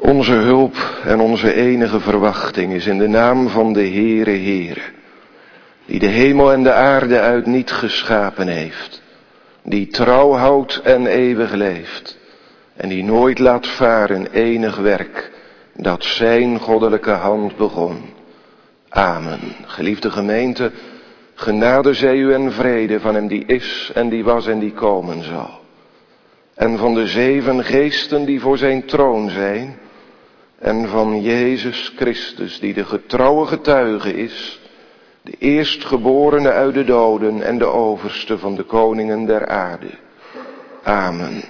Onze hulp en onze enige verwachting is in de naam van de Heere Heere, die de hemel en de aarde uit niet geschapen heeft, die trouw houdt en eeuwig leeft, en die nooit laat varen enig werk dat zijn goddelijke hand begon. Amen. Geliefde gemeente, genade zij u en vrede van hem die is en die was en die komen zal. En van de 7 geesten die voor zijn troon zijn, en van Jezus Christus die de getrouwe getuige is, de eerstgeborene uit de doden en de overste van de koningen der aarde. Amen.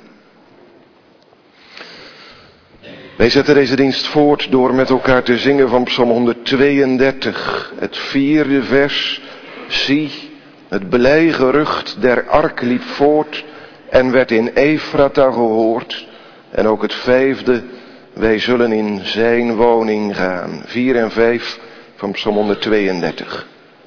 Wij zetten deze dienst voort door met elkaar te zingen van Psalm 132, het 4e vers. Zie, het blij gerucht der ark liep voort en werd in Efrata gehoord. En ook het 5e, wij zullen in zijn woning gaan. 4 en 5 van Psalm 132.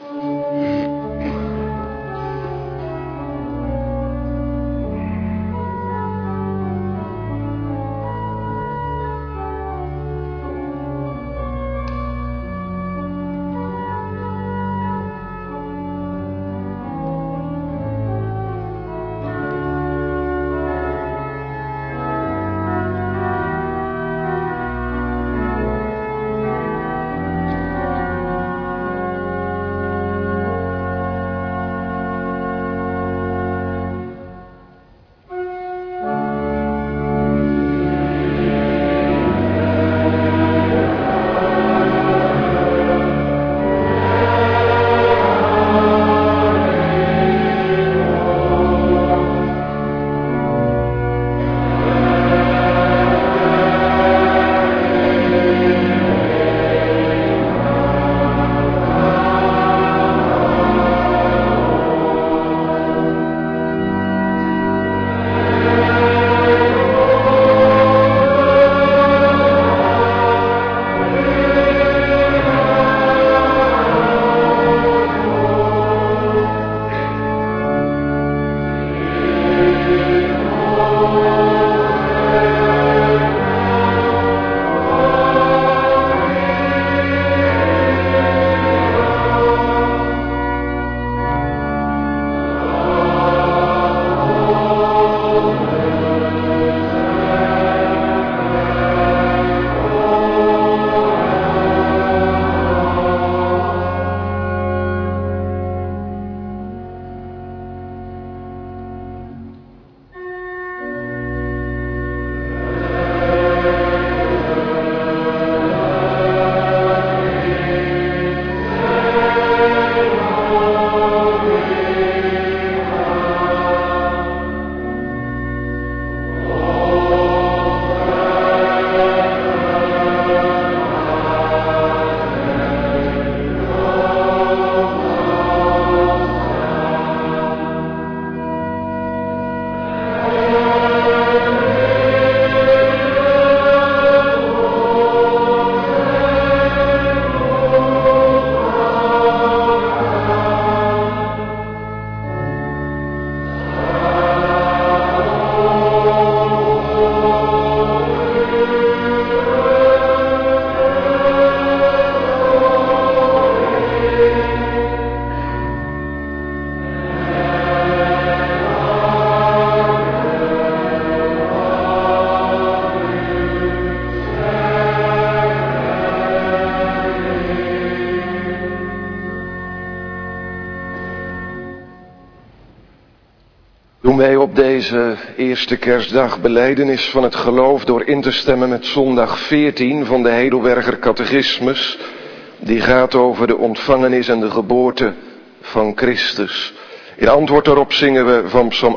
Doen wij op deze eerste kerstdag belijdenis van het geloof door in te stemmen met zondag 14 van de Heidelberger Catechismus. Die gaat over de ontvangenis en de geboorte van Christus. In antwoord daarop zingen we van Psalm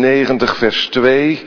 98 vers 2.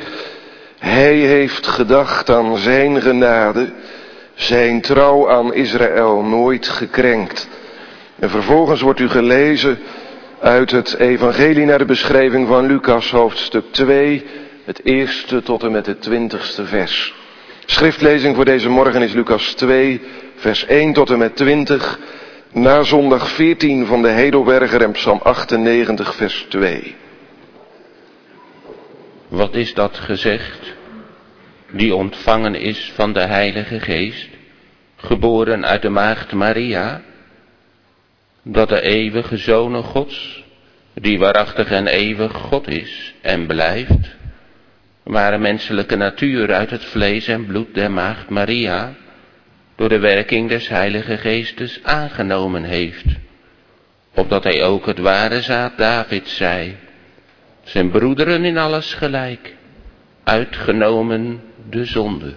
Hij heeft gedacht aan zijn genade, zijn trouw aan Israël nooit gekrenkt. En vervolgens wordt u gelezen uit het evangelie naar de beschrijving van Lucas hoofdstuk 2, het 1e tot en met het 20e vers. Schriftlezing voor deze morgen is Lucas 2, vers 1 tot en met 20, na zondag 14 van de Heidelberger en Psalm 98 vers 2. Wat is dat gezegd? die ontvangen is van de Heilige Geest, geboren uit de maagd Maria, dat de eeuwige Zoon Gods, die waarachtig en eeuwig God is en blijft, maar een menselijke natuur uit het vlees en bloed der maagd Maria, door de werking des Heilige Geestes aangenomen heeft, opdat hij ook het ware zaad Davids zij, zijn broederen in alles gelijk, uitgenomen de zonde.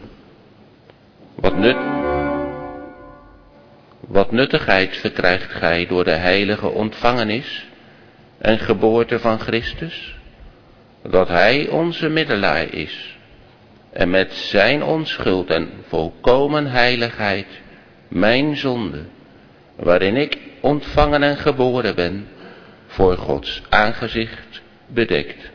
Wat nuttigheid verkrijgt gij door de heilige ontvangenis en geboorte van Christus, dat hij onze middelaar is, en met zijn onschuld en volkomen heiligheid mijn zonde, waarin ik ontvangen en geboren ben, voor Gods aangezicht bedekt.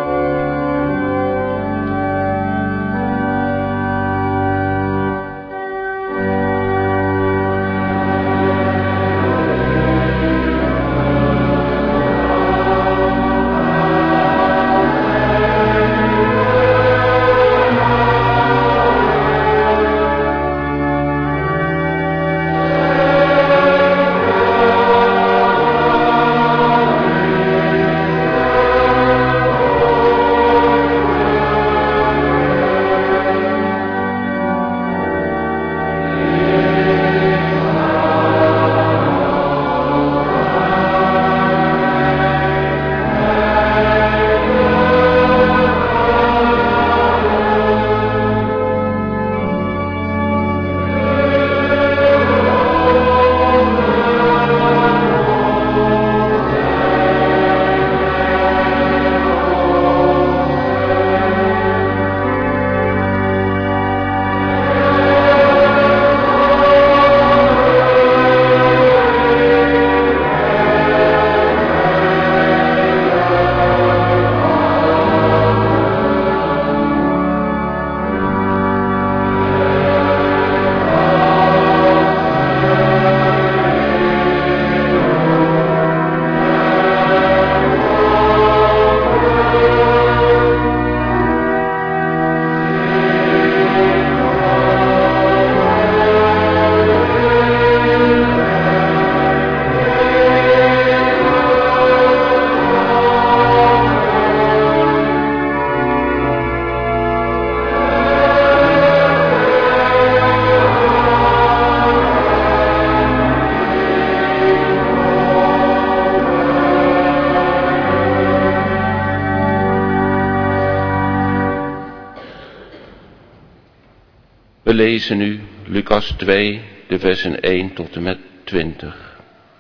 We lezen nu Lucas 2, de versen 1 tot en met 20.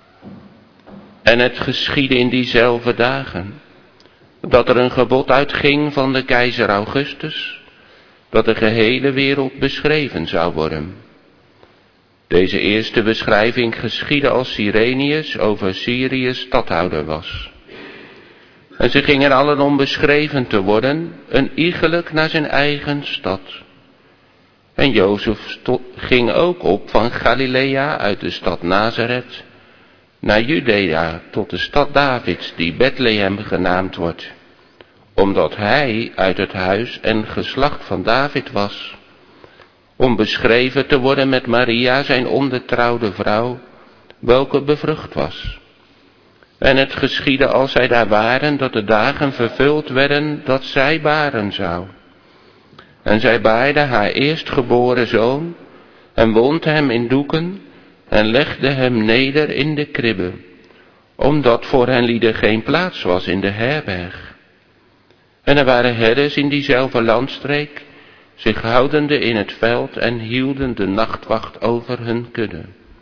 En het geschiedde in diezelfde dagen, dat er een gebod uitging van de keizer Augustus, dat de gehele wereld beschreven zou worden. Deze eerste beschrijving geschiedde als Cyrenius over Syrië stadhouder was. En ze gingen allen om beschreven te worden, een iegelijk naar zijn eigen stad. En Jozef ging ook op van Galilea uit de stad Nazareth naar Judea tot de stad Davids, die Bethlehem genaamd wordt, omdat hij uit het huis en geslacht van David was, om beschreven te worden met Maria, zijn onbetrouwde vrouw, welke bevrucht was. En het geschiedde als zij daar waren, dat de dagen vervuld werden dat zij baren zou. En zij baarde haar eerstgeboren zoon, en wond hem in doeken, en legde hem neder in de kribbe, omdat voor hen lieden geen plaats was in de herberg. En er waren herders in diezelfde landstreek, zich houdende in het veld en hielden de nachtwacht over hun kudde.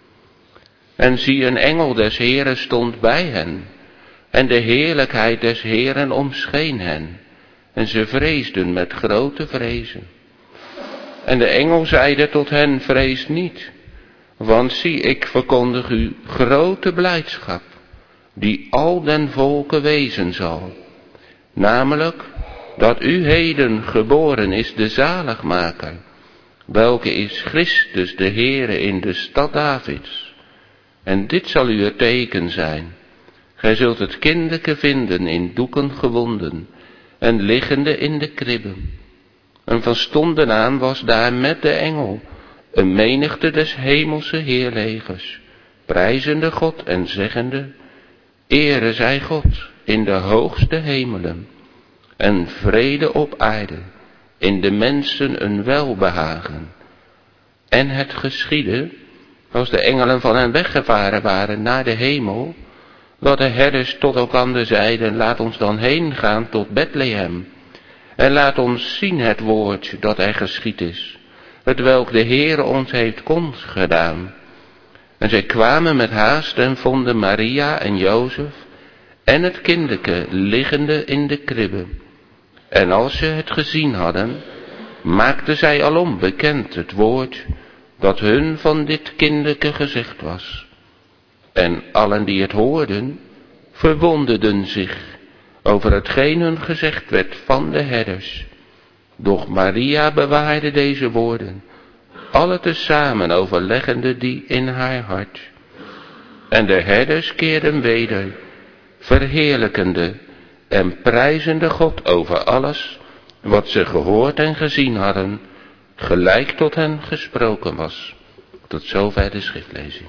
En zie, een engel des Heren stond bij hen, en de heerlijkheid des Heren omscheen hen, en ze vreesden met grote vrezen. En de engel zeide tot hen, vrees niet, want zie, ik verkondig u grote blijdschap, die al den volken wezen zal. Namelijk, dat u heden geboren is de zaligmaker, welke is Christus de Heere in de stad Davids. En dit zal u het teken zijn. Gij zult het kinderke vinden in doeken gewonden en liggende in de kribben. En van stonden aan was daar met de engel een menigte des hemelse heerlegers, prijzende God en zeggende: Ere zij God in de hoogste hemelen, en vrede op aarde, in de mensen een welbehagen. En het geschiedde, als de engelen van hen weggevaren waren naar de hemel, dat de herders tot elkander zeiden: Laat ons dan heen gaan tot Bethlehem, en laat ons zien het woord dat er geschied is, hetwelk de Heere ons heeft kond gedaan. En zij kwamen met haast en vonden Maria en Jozef en het kindeke liggende in de kribbe. En als ze het gezien hadden, maakten zij alom bekend het woord dat hun van dit kindeke gezegd was. En allen die het hoorden, verwonderden zich over hetgeen hun gezegd werd van de herders. Doch Maria bewaarde deze woorden, alle tezamen overleggende die in haar hart. En de herders keerden weder, verheerlijkende en prijzende God over alles wat ze gehoord en gezien hadden, gelijk tot hen gesproken was. Tot zover de schriftlezing.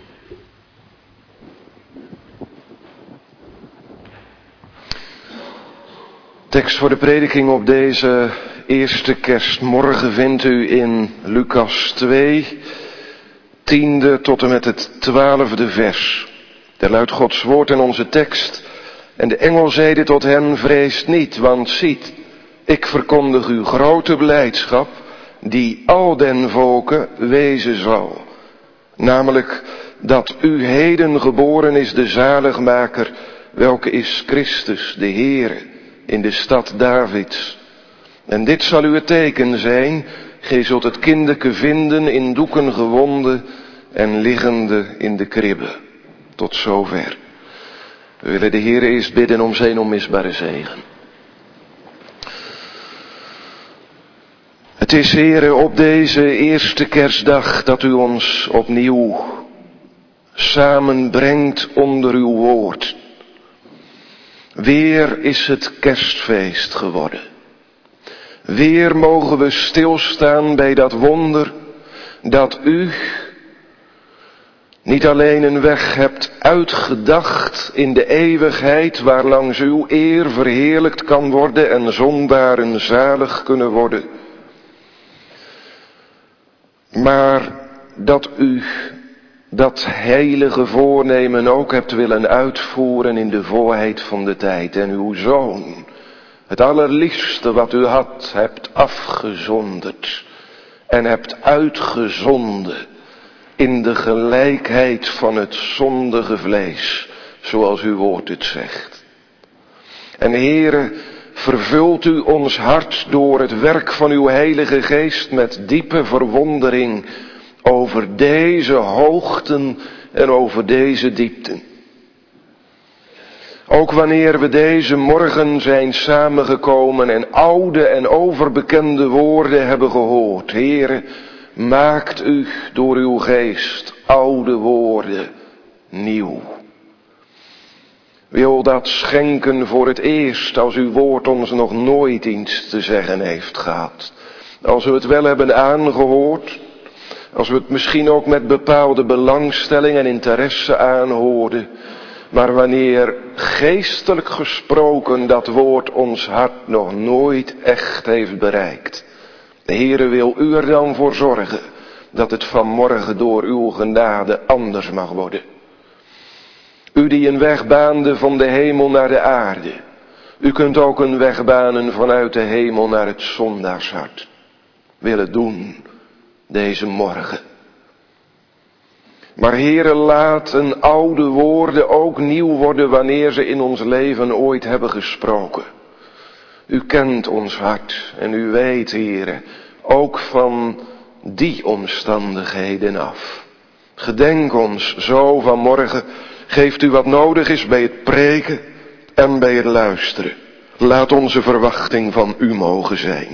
Tekst voor de prediking op deze eerste kerstmorgen vindt u in Lucas 2, 10e tot en met het 12e vers. Daar luidt Gods woord in onze tekst. En de engel zeide tot hen: Vreest niet, want ziet, ik verkondig u grote blijdschap, die al den volken wezen zal. Namelijk dat u heden geboren is de zaligmaker, welke is Christus, de Heere, in de stad Davids. En dit zal u het teken zijn: gij zult het kindeke vinden in doeken gewonden en liggende in de kribbe. Tot zover. We willen de Heere eerst bidden om zijn onmisbare zegen. Het is, Heere, op deze eerste kerstdag dat u ons opnieuw samenbrengt onder uw woord. Weer is het kerstfeest geworden. Weer mogen we stilstaan bij dat wonder dat u niet alleen een weg hebt uitgedacht in de eeuwigheid, waarlangs uw eer verheerlijkt kan worden en zondaren zalig kunnen worden, maar dat u dat heilige voornemen ook hebt willen uitvoeren in de volheid van de tijd. En uw Zoon, het allerliefste wat u had, hebt afgezonderd en hebt uitgezonden in de gelijkheid van het zondige vlees, zoals uw woord het zegt. En Heere, vervult u ons hart door het werk van uw Heilige Geest met diepe verwondering over deze hoogten en over deze diepten. Ook wanneer we deze morgen zijn samengekomen en oude en overbekende woorden hebben gehoord, Heere, maakt u door uw geest oude woorden nieuw. Wil dat schenken voor het eerst, als uw woord ons nog nooit iets te zeggen heeft gehad. Als we het wel hebben aangehoord, als we het misschien ook met bepaalde belangstelling en interesse aanhoorden, maar wanneer geestelijk gesproken dat woord ons hart nog nooit echt heeft bereikt. De Heere wil u er dan voor zorgen dat het vanmorgen door uw genade anders mag worden. U die een weg baande van de hemel naar de aarde. U kunt ook een weg banen vanuit de hemel naar het zondaarshart. Wil het doen deze morgen. Maar Heere, laat een oude woorden ook nieuw worden wanneer ze in ons leven ooit hebben gesproken. U kent ons hart en u weet, Heere, ook van die omstandigheden af. Gedenk ons zo vanmorgen. Geeft u wat nodig is bij het preken en bij het luisteren. Laat onze verwachting van u mogen zijn.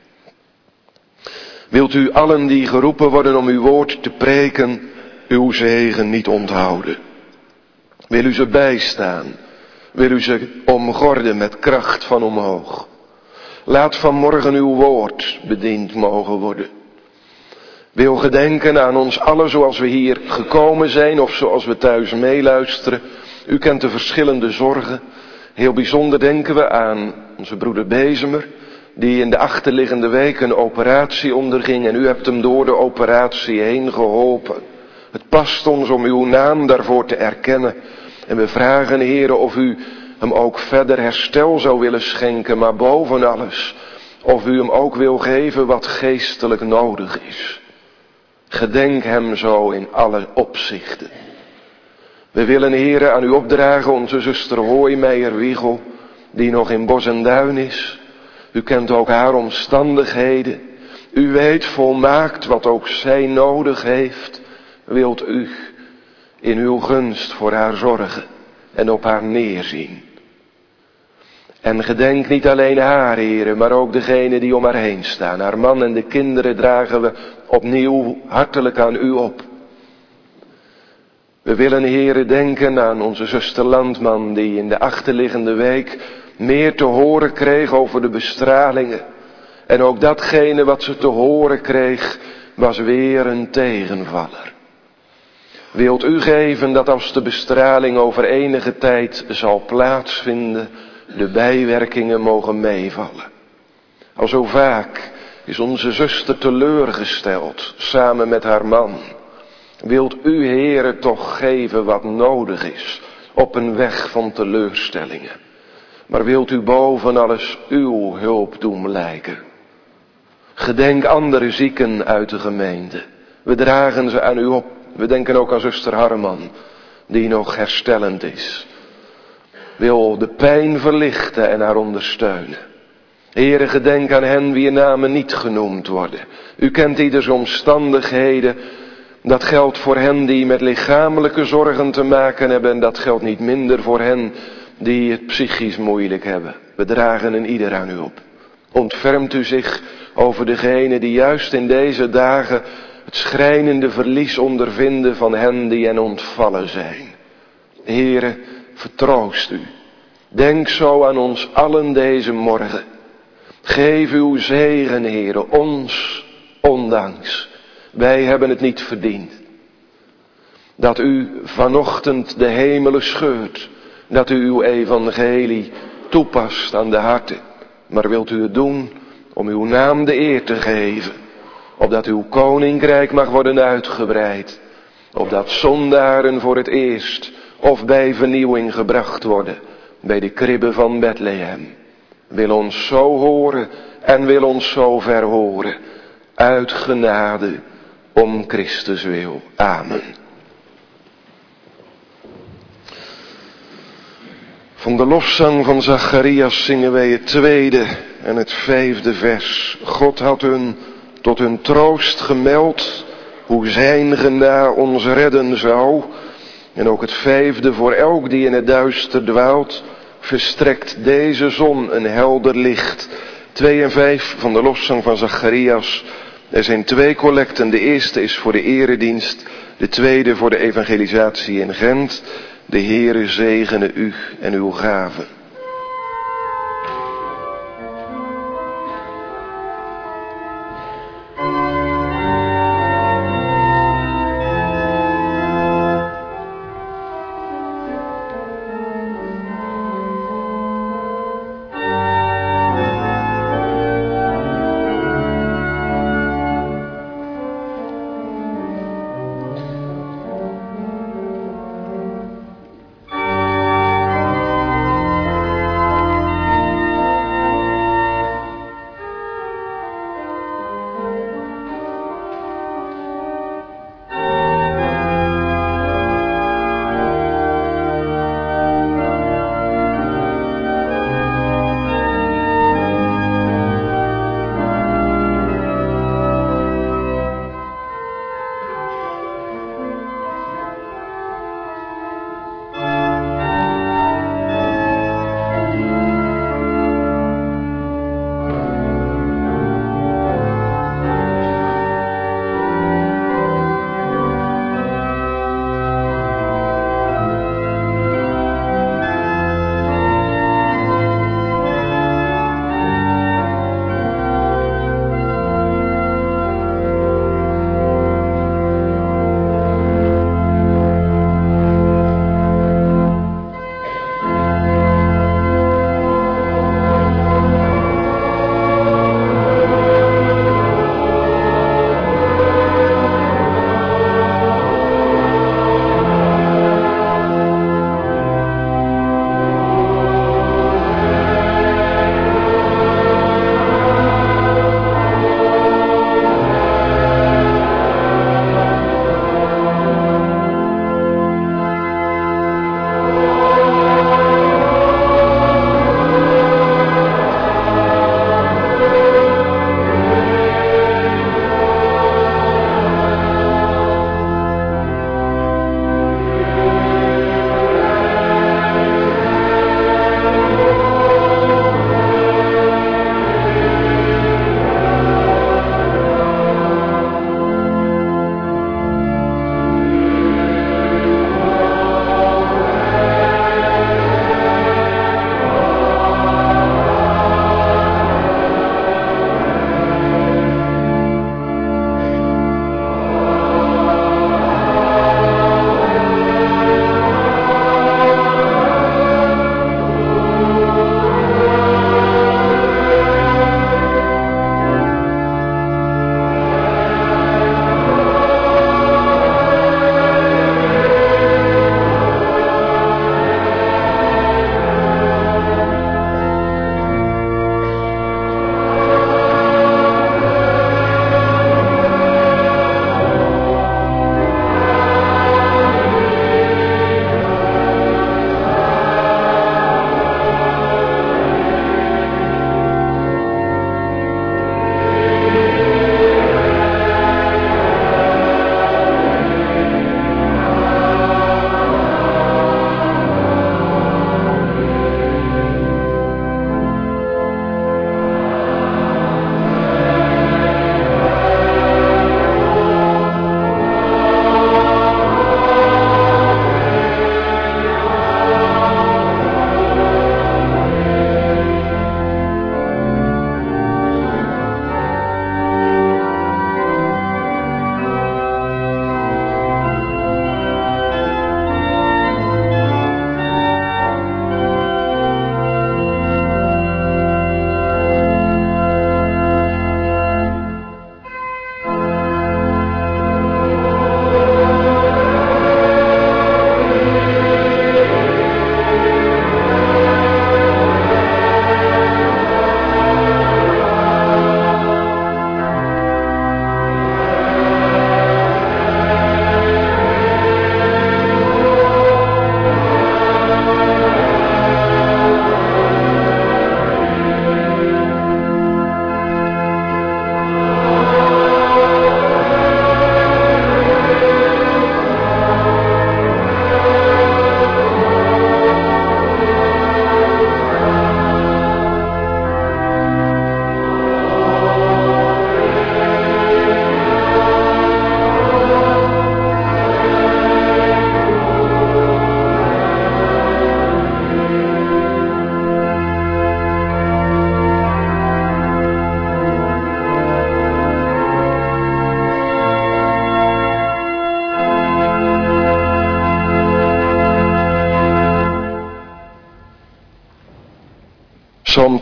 Wilt u allen die geroepen worden om uw woord te preken, uw zegen niet onthouden. Wil u ze bijstaan. Wil u ze omgorden met kracht van omhoog. Laat vanmorgen uw woord bediend mogen worden. Wil gedenken aan ons allen zoals we hier gekomen zijn of zoals we thuis meeluisteren. U kent de verschillende zorgen. Heel bijzonder denken we aan onze broeder Bezemer, die in de achterliggende week een operatie onderging en u hebt hem door de operatie heen geholpen. Het past ons om uw naam daarvoor te erkennen. En we vragen, Heere, of u hem ook verder herstel zou willen schenken, maar boven alles, of u hem ook wil geven wat geestelijk nodig is. Gedenk hem zo in alle opzichten. We willen, Heere, aan u opdragen onze zuster Hooimeijer-Wiegel, die nog in Bos en Duin is. U kent ook haar omstandigheden. U weet volmaakt wat ook zij nodig heeft. Wilt u in uw gunst voor haar zorgen en op haar neerzien. En gedenk niet alleen haar, Heere, maar ook degenen die om haar heen staan. Haar man en de kinderen dragen we opnieuw hartelijk aan u op. We willen, Heere, denken aan onze zuster Landman, die in de achterliggende week meer te horen kreeg over de bestralingen. En ook datgene wat ze te horen kreeg, was weer een tegenvaller. Wilt u geven dat als de bestraling over enige tijd zal plaatsvinden, de bijwerkingen mogen meevallen. Al zo vaak is onze zuster teleurgesteld, samen met haar man. Wilt u, Heere, toch geven wat nodig is op een weg van teleurstellingen. Maar wilt u boven alles uw hulp doen blijken. Gedenk andere zieken uit de gemeente. We dragen ze aan u op. We denken ook aan zuster Harman, die nog herstellend is. Wil de pijn verlichten en haar ondersteunen. Heere, gedenk aan hen wier namen niet genoemd worden. U kent ieders omstandigheden. Dat geldt voor hen die met lichamelijke zorgen te maken hebben. En dat geldt niet minder voor hen die het psychisch moeilijk hebben. We dragen een ieder aan u op. Ontfermt u zich over degenen die juist in deze dagen het schrijnende verlies ondervinden van hen die hen ontvallen zijn. Heere, vertroost u. Denk zo aan ons allen deze morgen. Geef uw zegen, Heere, ons ondanks. Wij hebben het niet verdiend. Dat u vanochtend de hemelen scheurt. Dat u uw evangelie toepast aan de harten. Maar wilt u het doen om uw naam de eer te geven. Opdat uw koninkrijk mag worden uitgebreid. Opdat zondaren voor het eerst of bij vernieuwing gebracht worden. Bij de kribben van Bethlehem. Wil ons zo horen en wil ons zo verhoren. Uit genade om Christus wil. Amen. Van de lofzang van Zacharias zingen wij het 2e en het 5e vers. God had hun tot hun troost gemeld, hoe zijn gena ons redden zou. En ook het 5e, voor elk die in het duister dwaalt, verstrekt deze zon een helder licht. 2 en 5 van de lofzang van Zacharias. Er zijn 2 collecten. De eerste is voor de eredienst. De tweede voor de evangelisatie in Gent. De Heere zegene u en uw gaven.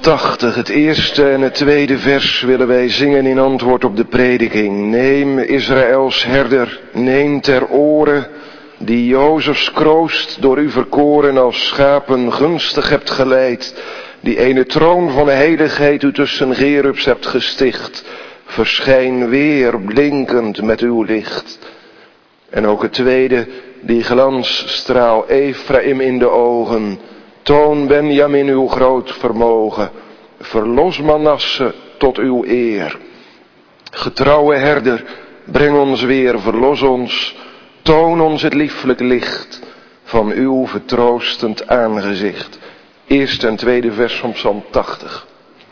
80, het eerste en het tweede vers willen wij zingen in antwoord op de prediking. Neem Israëls herder, neem ter oren, die Jozefs kroost door u verkoren als schapen gunstig hebt geleid, die ene troon van heiligheid u tussen gerubs hebt gesticht. Verschijn weer blinkend met uw licht. En ook het tweede, die glansstraal Efraïm in de ogen. Toon Benjamin uw groot vermogen. Verlos Manasse tot uw eer. Getrouwe herder, breng ons weer, verlos ons. Toon ons het lieflijk licht van uw vertroostend aangezicht. Eerste en tweede vers van Psalm 80.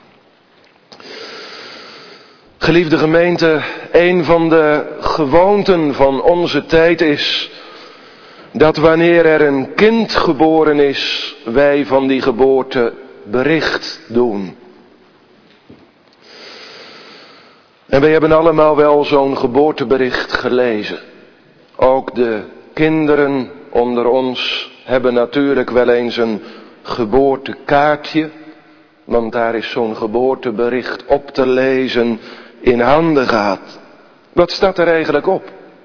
Geliefde gemeente, een van de gewoonten van onze tijd is dat wanneer er een kind geboren is, wij van die geboorte bericht doen. En wij hebben allemaal wel zo'n geboortebericht gelezen. Ook de kinderen onder ons hebben natuurlijk wel eens een geboortekaartje, want daar is zo'n geboortebericht op te lezen in handen gehad. Wat staat er eigenlijk op?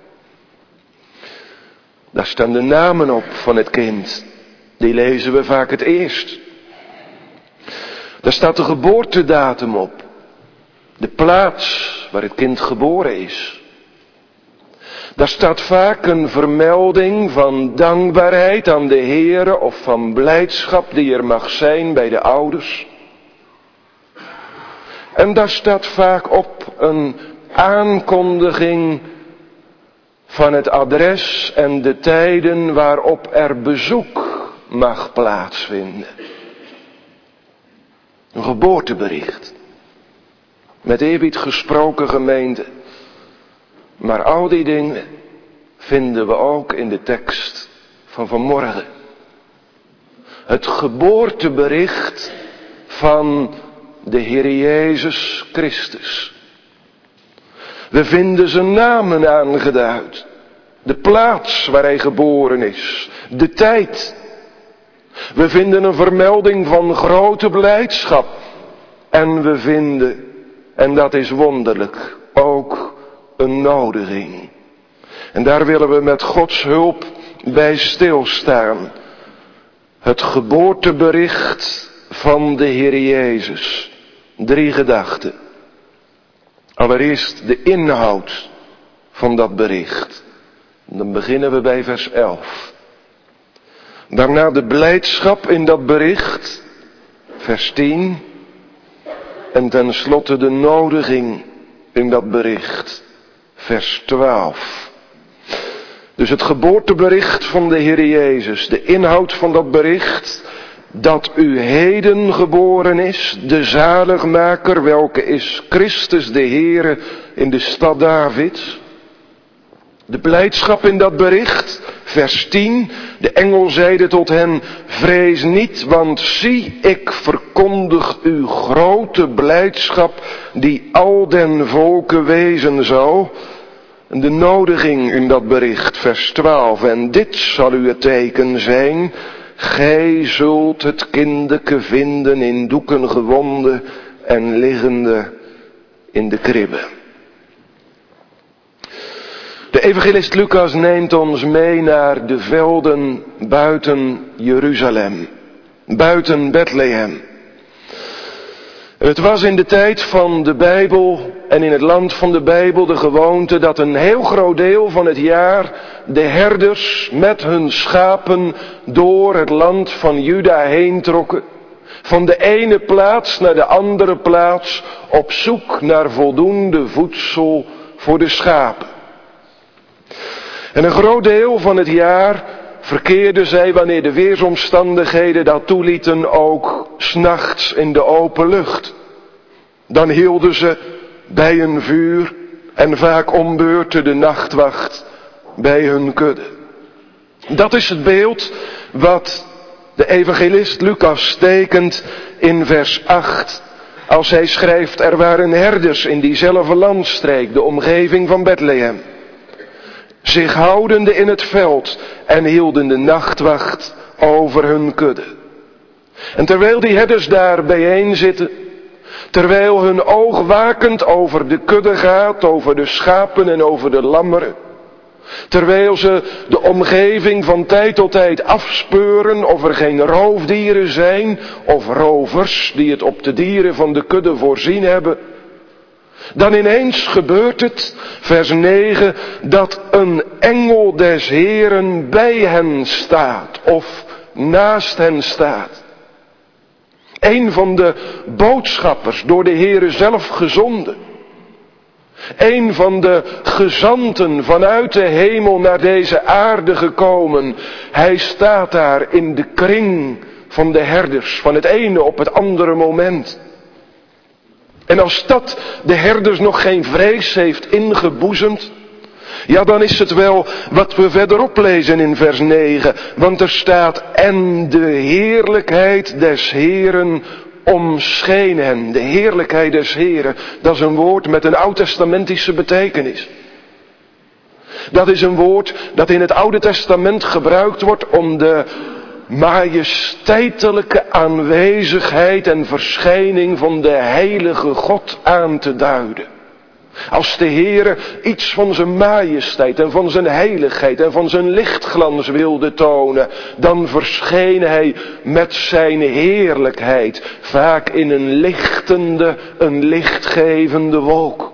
Daar staan de namen op van het kind. Die lezen we vaak het eerst. Daar staat de geboortedatum op. De plaats waar het kind geboren is. Daar staat vaak een vermelding van dankbaarheid aan de Heere of van blijdschap die er mag zijn bij de ouders. En daar staat vaak op een aankondiging van het adres en de tijden waarop er bezoek mag plaatsvinden. Een geboortebericht. Met eerbied gesproken gemeente. Maar al die dingen vinden we ook in de tekst van vanmorgen. Het geboortebericht van de Heer Jezus Christus. We vinden zijn namen aangeduid. De plaats waar hij geboren is. De tijd. We vinden een vermelding van grote blijdschap. En we vinden, en dat is wonderlijk, ook een nodiging. En daar willen we met Gods hulp bij stilstaan. Het geboortebericht van de Heer Jezus. 3 gedachten. Allereerst de inhoud van dat bericht. Dan beginnen we bij vers 11. Daarna de blijdschap in dat bericht. Vers 10. En tenslotte de nodiging in dat bericht. Vers 12. Dus het geboortebericht van de Heer Jezus. De inhoud van dat bericht. Dat u heden geboren is, de zaligmaker, welke is Christus de Heere in de stad Davids. De blijdschap in dat bericht, vers 10, de engel zeide tot hen, vrees niet, want zie, ik verkondig u grote blijdschap, die al den volken wezen zal. En de nodiging in dat bericht, vers 12, en dit zal u het teken zijn. Gij zult het kindeke vinden in doeken gewonden en liggende in de kribbe. De evangelist Lucas neemt ons mee naar de velden buiten Jeruzalem, buiten Bethlehem. Het was in de tijd van de Bijbel en in het land van de Bijbel de gewoonte dat een heel groot deel van het jaar de herders met hun schapen door het land van Juda heen trokken. Van de ene plaats naar de andere plaats op zoek naar voldoende voedsel voor de schapen. En een groot deel van het jaar verkeerden zij, wanneer de weersomstandigheden dat toelieten, ook 's nachts in de open lucht. Dan hielden ze bij een vuur en vaak om beurten de nachtwacht bij hun kudde. Dat is het beeld wat de evangelist Lucas tekent in vers 8. Als hij schrijft, er waren herders in diezelfde landstreek, de omgeving van Bethlehem. Zich houdende in het veld en hielden de nachtwacht over hun kudde. En terwijl die herders daar bijeen zitten, terwijl hun oog wakend over de kudde gaat, over de schapen en over de lammeren, terwijl ze de omgeving van tijd tot tijd afspeuren of er geen roofdieren zijn of rovers die het op de dieren van de kudde voorzien hebben, dan ineens gebeurt het, vers 9, dat een engel des Heeren bij hen staat of naast hen staat. Een van de boodschappers door de Heere zelf gezonden. Een van de gezanten vanuit de hemel naar deze aarde gekomen. Hij staat daar in de kring van de herders, van het ene op het andere moment. En als dat de herders nog geen vrees heeft ingeboezemd, ja, dan is het wel wat we verderop lezen in vers 9. Want er staat, en de heerlijkheid des Heeren omscheen hen. De heerlijkheid des Heeren, dat is een woord met een oud-testamentische betekenis. Dat is een woord dat in het Oude Testament gebruikt wordt om de majesteitelijke aanwezigheid en verschijning van de heilige God aan te duiden. Als de Heere iets van zijn majesteit en van zijn heiligheid en van zijn lichtglans wilde tonen, dan verscheen hij met zijn heerlijkheid, vaak in een lichtende, een lichtgevende wolk.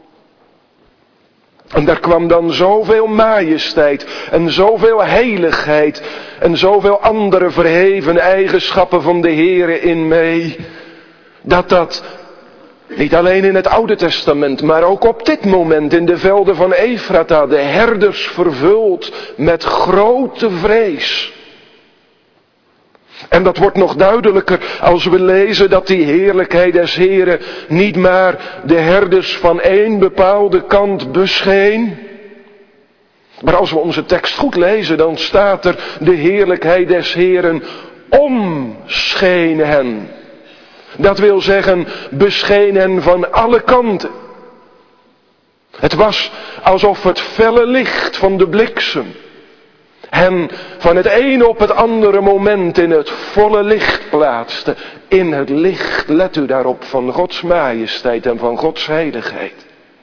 En daar kwam dan zoveel majesteit en zoveel heiligheid en zoveel andere verheven eigenschappen van de Heere in mee, dat niet alleen in het Oude Testament, maar ook op dit moment in de velden van Efrata de herders vervult met grote vrees. En dat wordt nog duidelijker als we lezen dat die heerlijkheid des Heren niet maar de herders van één bepaalde kant bescheen. Maar als we onze tekst goed lezen, dan staat er de heerlijkheid des Heren omscheen hen. Dat wil zeggen, bescheen hen van alle kanten. Het was alsof het felle licht van de bliksem hen van het ene op het andere moment in het volle licht plaatste. In het licht, let u daarop, van Gods majesteit en van Gods heiligheid.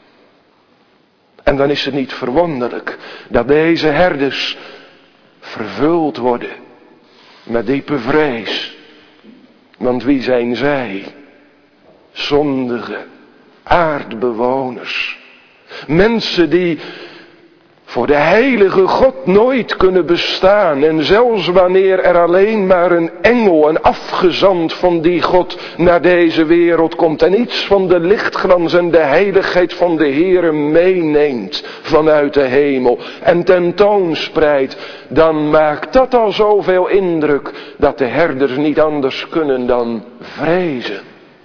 En dan is het niet verwonderlijk dat deze herders vervuld worden met diepe vrees. Want wie zijn zij? Zondige aardbewoners. Mensen die voor de heilige God nooit kunnen bestaan. En zelfs wanneer er alleen maar een engel, een afgezant van die God naar deze wereld komt. En iets van de lichtglans en de heiligheid van de Heere meeneemt vanuit de hemel. En tentoonspreidt. Dan maakt dat al zoveel indruk dat de herders niet anders kunnen dan vrezen.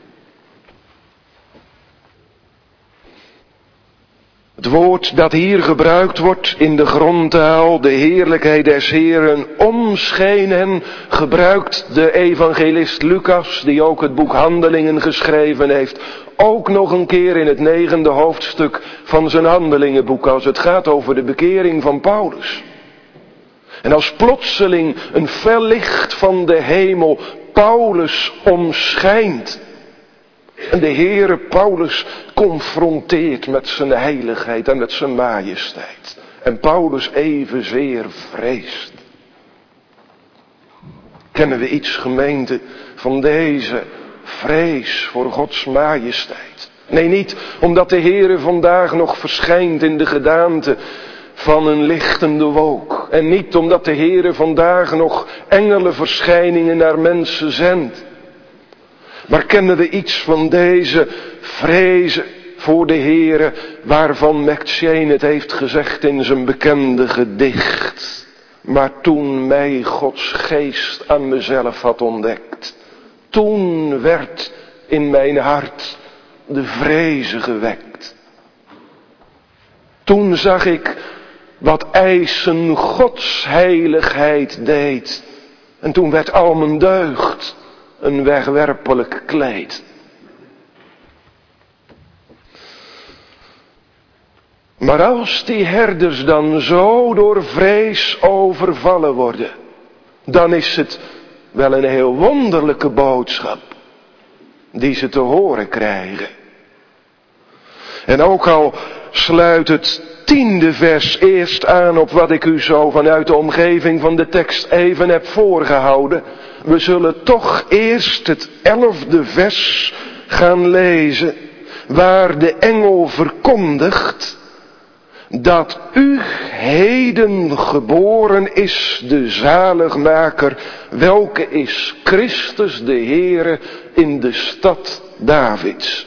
Het woord dat hier gebruikt wordt in de grondtaal, de heerlijkheid des Heeren, omscheen hen, gebruikt de evangelist Lucas, die ook het boek Handelingen geschreven heeft, ook nog een keer in het 9e hoofdstuk van zijn Handelingenboek, als het gaat over de bekering van Paulus. En als plotseling een fel licht van de hemel Paulus omschijnt. En de Heere Paulus confronteert met zijn heiligheid en met zijn majesteit. En Paulus evenzeer vreest. Kennen we iets, gemeente, van deze vrees voor Gods majesteit? Nee, niet omdat de Heere vandaag nog verschijnt in de gedaante van een lichtende wolk. En niet omdat de Heere vandaag nog engelenverschijningen naar mensen zendt. Maar kennen we iets van deze vrezen voor de Heere, waarvan McCheyne het heeft gezegd in zijn bekende gedicht. Maar toen mij Gods geest aan mezelf had ontdekt, toen werd in mijn hart de vreze gewekt. Toen zag ik wat eisen Gods heiligheid deed. En toen werd al mijn deugd een wegwerpelijk kleed. Maar als die herders dan zo door vrees overvallen worden, dan is het wel een heel wonderlijke boodschap die ze te horen krijgen. En ook al sluit het 10e vers eerst aan op wat ik u zo vanuit de omgeving van de tekst even heb voorgehouden, we zullen toch eerst het 11e vers gaan lezen, waar de engel verkondigt dat u heden geboren is de zaligmaker, welke is Christus de Heere in de stad Davids.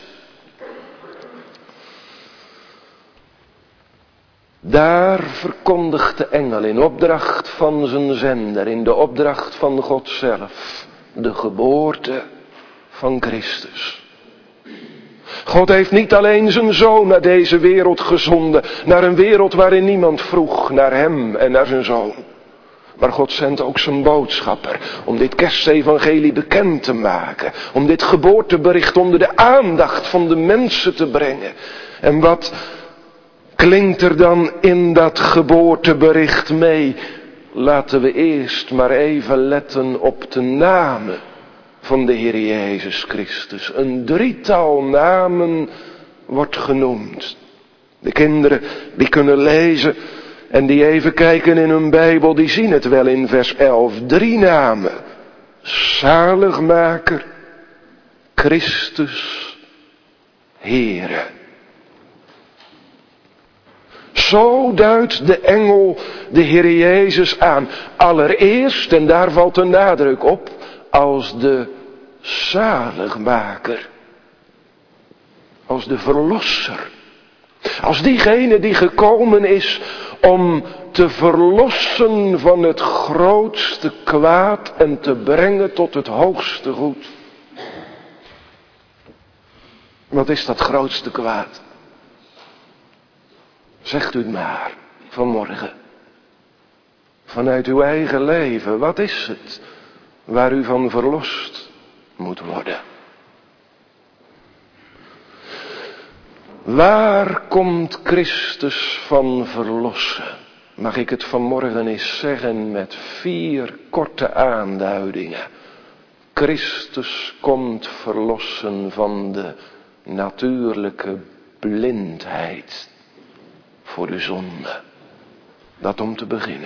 Daar verkondigt de engel in opdracht van zijn zender, in de opdracht van God zelf, de geboorte van Christus. God heeft niet alleen zijn zoon naar deze wereld gezonden, naar een wereld waarin niemand vroeg naar hem en naar zijn zoon. Maar God zendt ook zijn boodschapper om dit kerstevangelie bekend te maken, om dit geboortebericht onder de aandacht van de mensen te brengen. En wat klinkt er dan in dat geboortebericht mee? Laten we eerst maar even letten op de namen van de Heer Jezus Christus. Een 3-tal namen wordt genoemd. De kinderen die kunnen lezen en die even kijken in hun Bijbel, die zien het wel in vers 11. 3 namen. Zaligmaker, Christus, Heere. Zo duidt de engel de Heer Jezus aan. Allereerst, en daar valt de nadruk op, als de zaligmaker. Als de verlosser. Als diegene die gekomen is om te verlossen van het grootste kwaad en te brengen tot het hoogste goed. Wat is dat grootste kwaad? Zegt u het maar vanmorgen. Vanuit uw eigen leven, wat is het waar u van verlost moet worden? Waar komt Christus van verlossen? Mag ik het vanmorgen eens zeggen met 4 korte aanduidingen. Christus komt verlossen van de natuurlijke blindheid voor de zonde. Dat om te beginnen.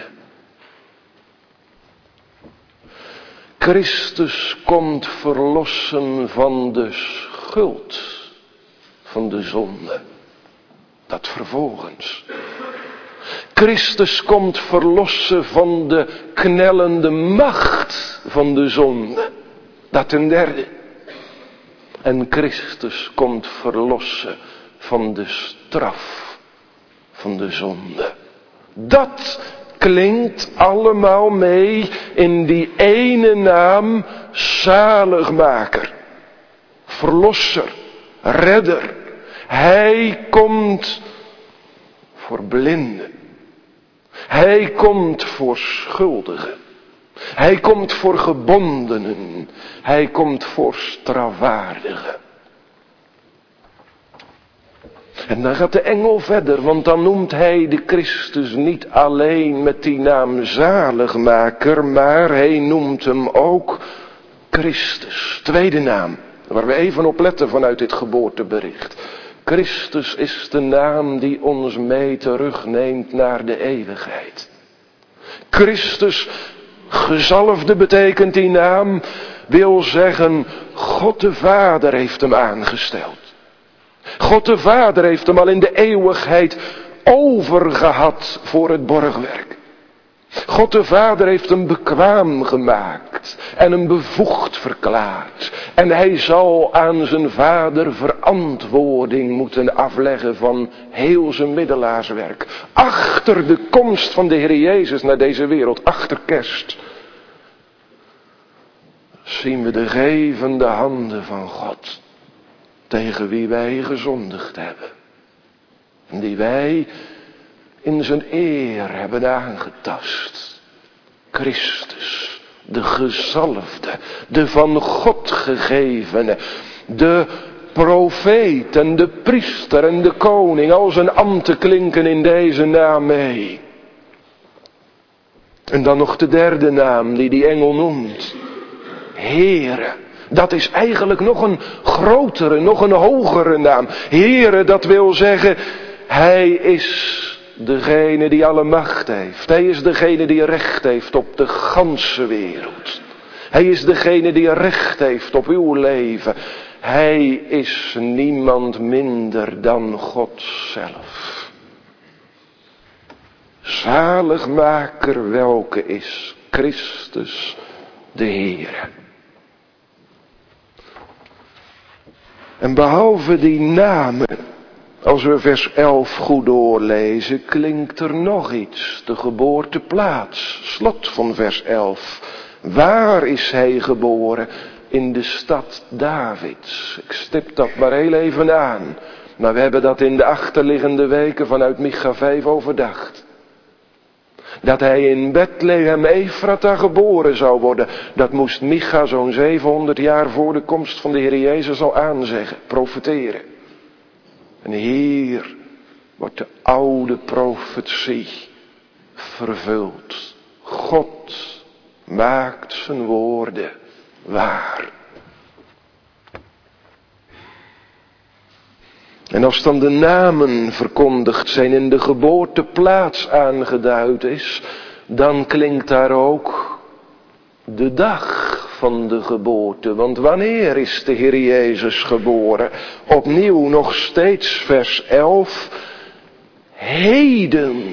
Christus komt verlossen van de schuld van de zonde. Dat vervolgens. Christus komt verlossen van de knellende macht van de zonde. Dat ten derde. En Christus komt verlossen van de straf van de zonde. Dat klinkt allemaal mee in die ene naam, zaligmaker, verlosser, redder. Hij komt voor blinden. Hij komt voor schuldigen. Hij komt voor gebondenen. Hij komt voor strafwaardigen. En dan gaat de engel verder, want dan noemt hij de Christus niet alleen met die naam zaligmaker, maar hij noemt hem ook Christus. Tweede naam, waar we even op letten vanuit dit geboortebericht. Christus is de naam die ons mee terugneemt naar de eeuwigheid. Christus, gezalfde betekent die naam, wil zeggen, God de Vader heeft hem aangesteld. God de Vader heeft hem al in de eeuwigheid overgehad voor het borgwerk. God de Vader heeft hem bekwaam gemaakt en hem bevoegd verklaard. En hij zal aan zijn Vader verantwoording moeten afleggen van heel zijn middelaarswerk. Achter de komst van de Heer Jezus naar deze wereld, achter kerst, zien we de gevende handen van God. Tegen wie wij gezondigd hebben. En die wij in zijn eer hebben aangetast. Christus, de gezalfde, de van God gegevene, de profeet en de priester en de koning, al zijn ambten klinken in deze naam mee. En dan nog de derde naam die engel noemt. Heere. Dat is eigenlijk nog een grotere, nog een hogere naam. Heere, dat wil zeggen, Hij is degene die alle macht heeft. Hij is degene die recht heeft op de ganse wereld. Hij is degene die recht heeft op uw leven. Hij is niemand minder dan God zelf. Zaligmaker welke is Christus de Heer. En behalve die namen, als we vers 11 goed doorlezen, klinkt er nog iets. De geboorteplaats, slot van vers 11. Waar is hij geboren? In de stad Davids. Ik stip dat maar heel even aan. Maar we hebben dat in de achterliggende weken vanuit Micha 5 overdacht. Dat hij in Bethlehem Efrata geboren zou worden. Dat moest Micha zo'n 700 jaar voor de komst van de Heer Jezus al aanzeggen, profeteren. En hier wordt de oude profetie vervuld. God maakt zijn woorden waar. En als dan de namen verkondigd zijn en de geboorteplaats aangeduid is, dan klinkt daar ook de dag van de geboorte. Want wanneer is de Heer Jezus geboren? Opnieuw nog steeds vers 11. Heden.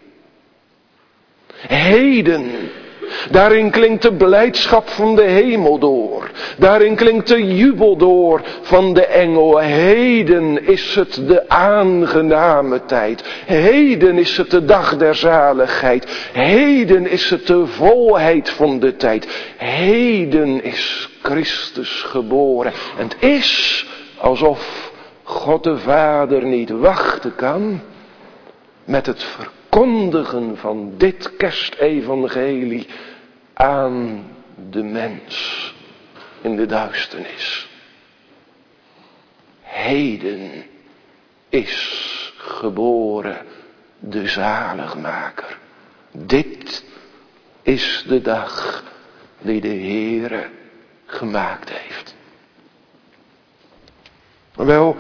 Heden. Daarin klinkt de blijdschap van de hemel door. Daarin klinkt de jubel door van de engel. Heden is het de aangename tijd. Heden is het de dag der zaligheid. Heden is het de volheid van de tijd. Heden is Christus geboren. En het is alsof God de Vader niet wachten kan met het verkondigen van dit kerstevangelie aan de mens in de duisternis. Heden is geboren de zaligmaker. Dit is de dag die de Heere gemaakt heeft. Wel,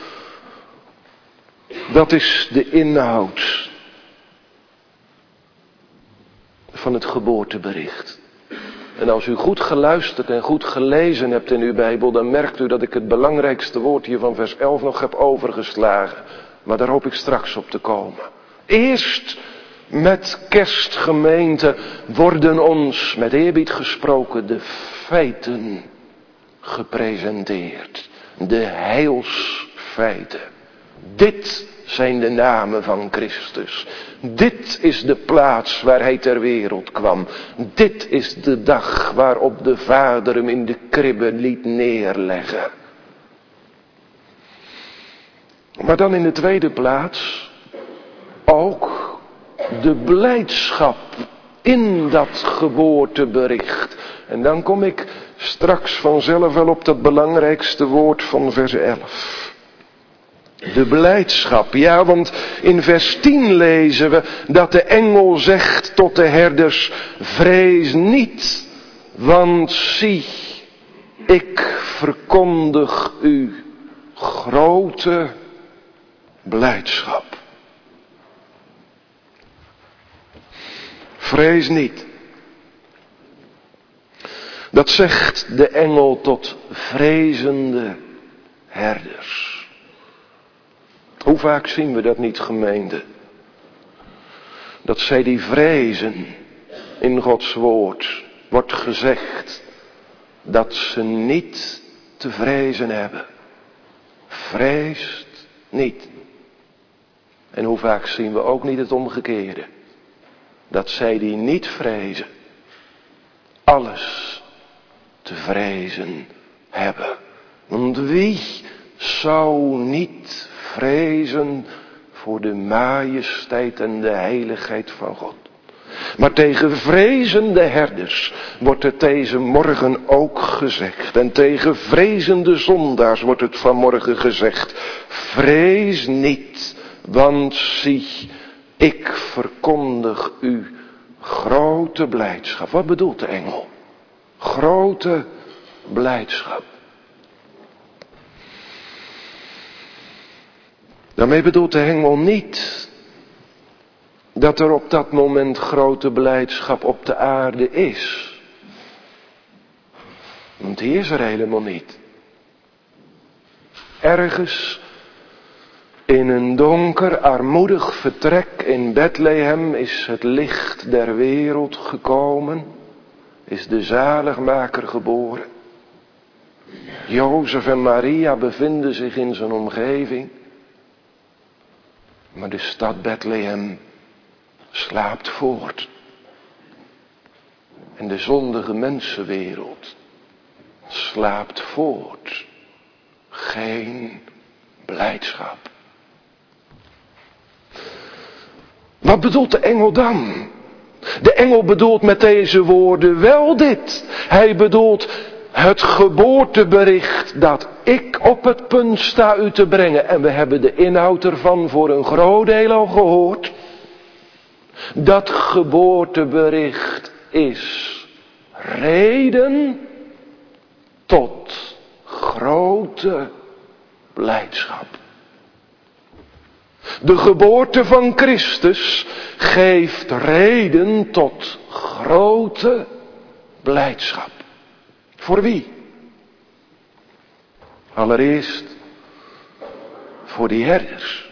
dat is de inhoud van het geboortebericht. En als u goed geluisterd en goed gelezen hebt in uw Bijbel, dan merkt u dat ik het belangrijkste woord hier van vers 11 nog heb overgeslagen. Maar daar hoop ik straks op te komen. Eerst met kerstgemeente worden ons, met eerbied gesproken, de feiten gepresenteerd. De heilsfeiten. Dit zijn de namen van Christus. Dit is de plaats waar hij ter wereld kwam. Dit is de dag waarop de Vader hem in de kribbe liet neerleggen. Maar dan in de tweede plaats ook de blijdschap in dat geboortebericht. En dan kom ik straks vanzelf wel op dat belangrijkste woord van vers 11. De blijdschap, ja, want in vers 10 lezen we dat de engel zegt tot de herders: vrees niet, want zie, ik verkondig u grote blijdschap. Vrees niet. Dat zegt de engel tot vrezende herders. Hoe vaak zien we dat niet, gemeente? Dat zij die vrezen in Gods woord wordt gezegd dat ze niet te vrezen hebben. Vreest niet. En hoe vaak zien we ook niet het omgekeerde? Dat zij die niet vrezen alles te vrezen hebben. Want wie zou niet vrezen voor de majesteit en de heiligheid van God? Maar tegen vrezende herders wordt het deze morgen ook gezegd. En tegen vrezende zondaars wordt het vanmorgen gezegd: vrees niet, want zie, ik verkondig u grote blijdschap. Wat bedoelt de engel? Grote blijdschap. Daarmee bedoelt de engel niet dat er op dat moment grote blijdschap op de aarde is. Want die is er helemaal niet. Ergens in een donker, armoedig vertrek in Bethlehem is het licht der wereld gekomen. Is de zaligmaker geboren. Jozef en Maria bevinden zich in zijn omgeving. Maar de stad Bethlehem slaapt voort. En de zondige mensenwereld slaapt voort. Geen blijdschap. Wat bedoelt de engel dan? De engel bedoelt met deze woorden wel dit. Hij bedoelt het geboortebericht dat ik op het punt sta u te brengen. En we hebben de inhoud ervan voor een groot deel al gehoord. Dat geboortebericht is reden tot grote blijdschap. De geboorte van Christus geeft reden tot grote blijdschap. Voor wie? Allereerst voor die herders.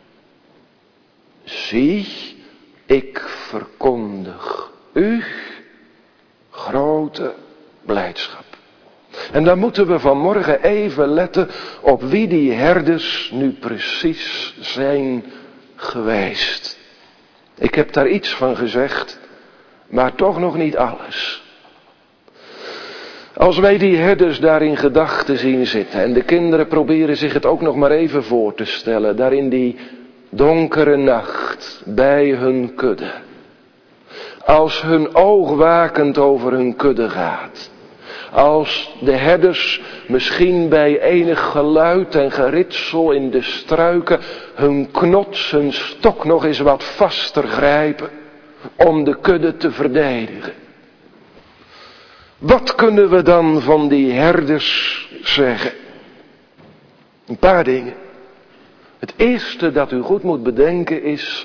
Zie, ik verkondig u grote blijdschap. En dan moeten we vanmorgen even letten op wie die herders nu precies zijn geweest. Ik heb daar iets van gezegd, maar toch nog niet alles. Als wij die herders daar in gedachten zien zitten en de kinderen proberen zich het ook nog maar even voor te stellen, daar in die donkere nacht bij hun kudde. Als hun oog wakend over hun kudde gaat. Als de herders misschien bij enig geluid en geritsel in de struiken hun knots, hun stok nog eens wat vaster grijpen om de kudde te verdedigen. Wat kunnen we dan van die herders zeggen? Een paar dingen. Het eerste dat u goed moet bedenken is,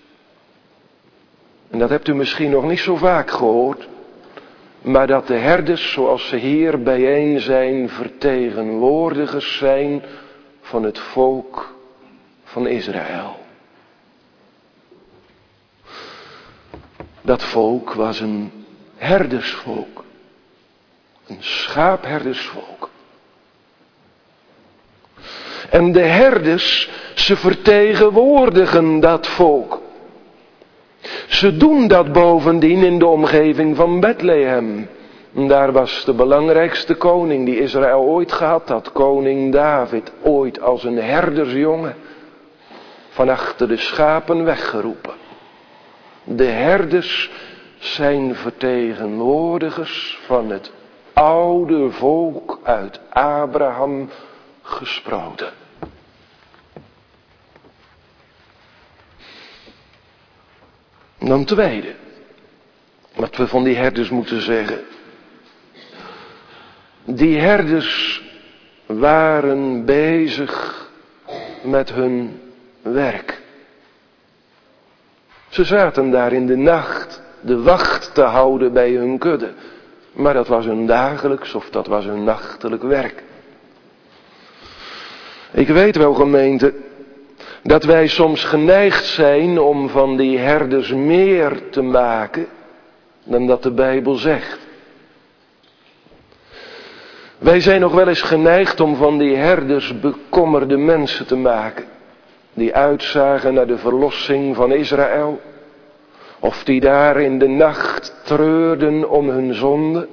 en dat hebt u misschien nog niet zo vaak gehoord, maar dat de herders, zoals ze hier bijeen zijn, vertegenwoordigers zijn van het volk van Israël. Dat volk was een herdersvolk. Een schaapherdersvolk. En de herders, ze vertegenwoordigen dat volk. Ze doen dat bovendien in de omgeving van Bethlehem. Daar was de belangrijkste koning die Israël ooit gehad had. Koning David, ooit als een herdersjongen van achter de schapen weggeroepen. De herders zijn vertegenwoordigers van het oude volk uit Abraham gesproten. En dan tweede, wat we van die herders moeten zeggen. Die herders waren bezig met hun werk. Ze zaten daar in de nacht de wacht te houden bij hun kudde. Maar dat was hun dagelijks of dat was hun nachtelijk werk. Ik weet wel, gemeente, dat wij soms geneigd zijn om van die herders meer te maken dan dat de Bijbel zegt. Wij zijn nog wel eens geneigd om van die herders bekommerde mensen te maken. Die uitzagen naar de verlossing van Israël. Of die daar in de nacht treurden om hun zonde.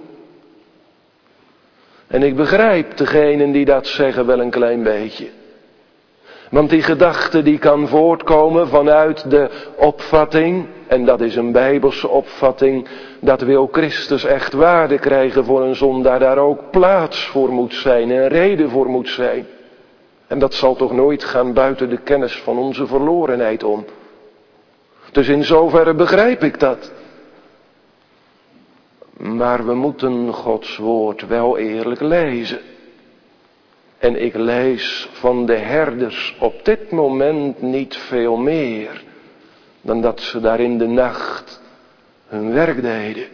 En ik begrijp degenen die dat zeggen wel een klein beetje. Want die gedachte die kan voortkomen vanuit de opvatting, en dat is een Bijbelse opvatting, dat wil Christus echt waarde krijgen voor een zondaar, daar ook plaats voor moet zijn en reden voor moet zijn. En dat zal toch nooit gaan buiten de kennis van onze verlorenheid om. Dus in zoverre begrijp ik dat. Maar we moeten Gods woord wel eerlijk lezen. En ik lees van de herders op dit moment niet veel meer dan dat ze daar in de nacht hun werk deden.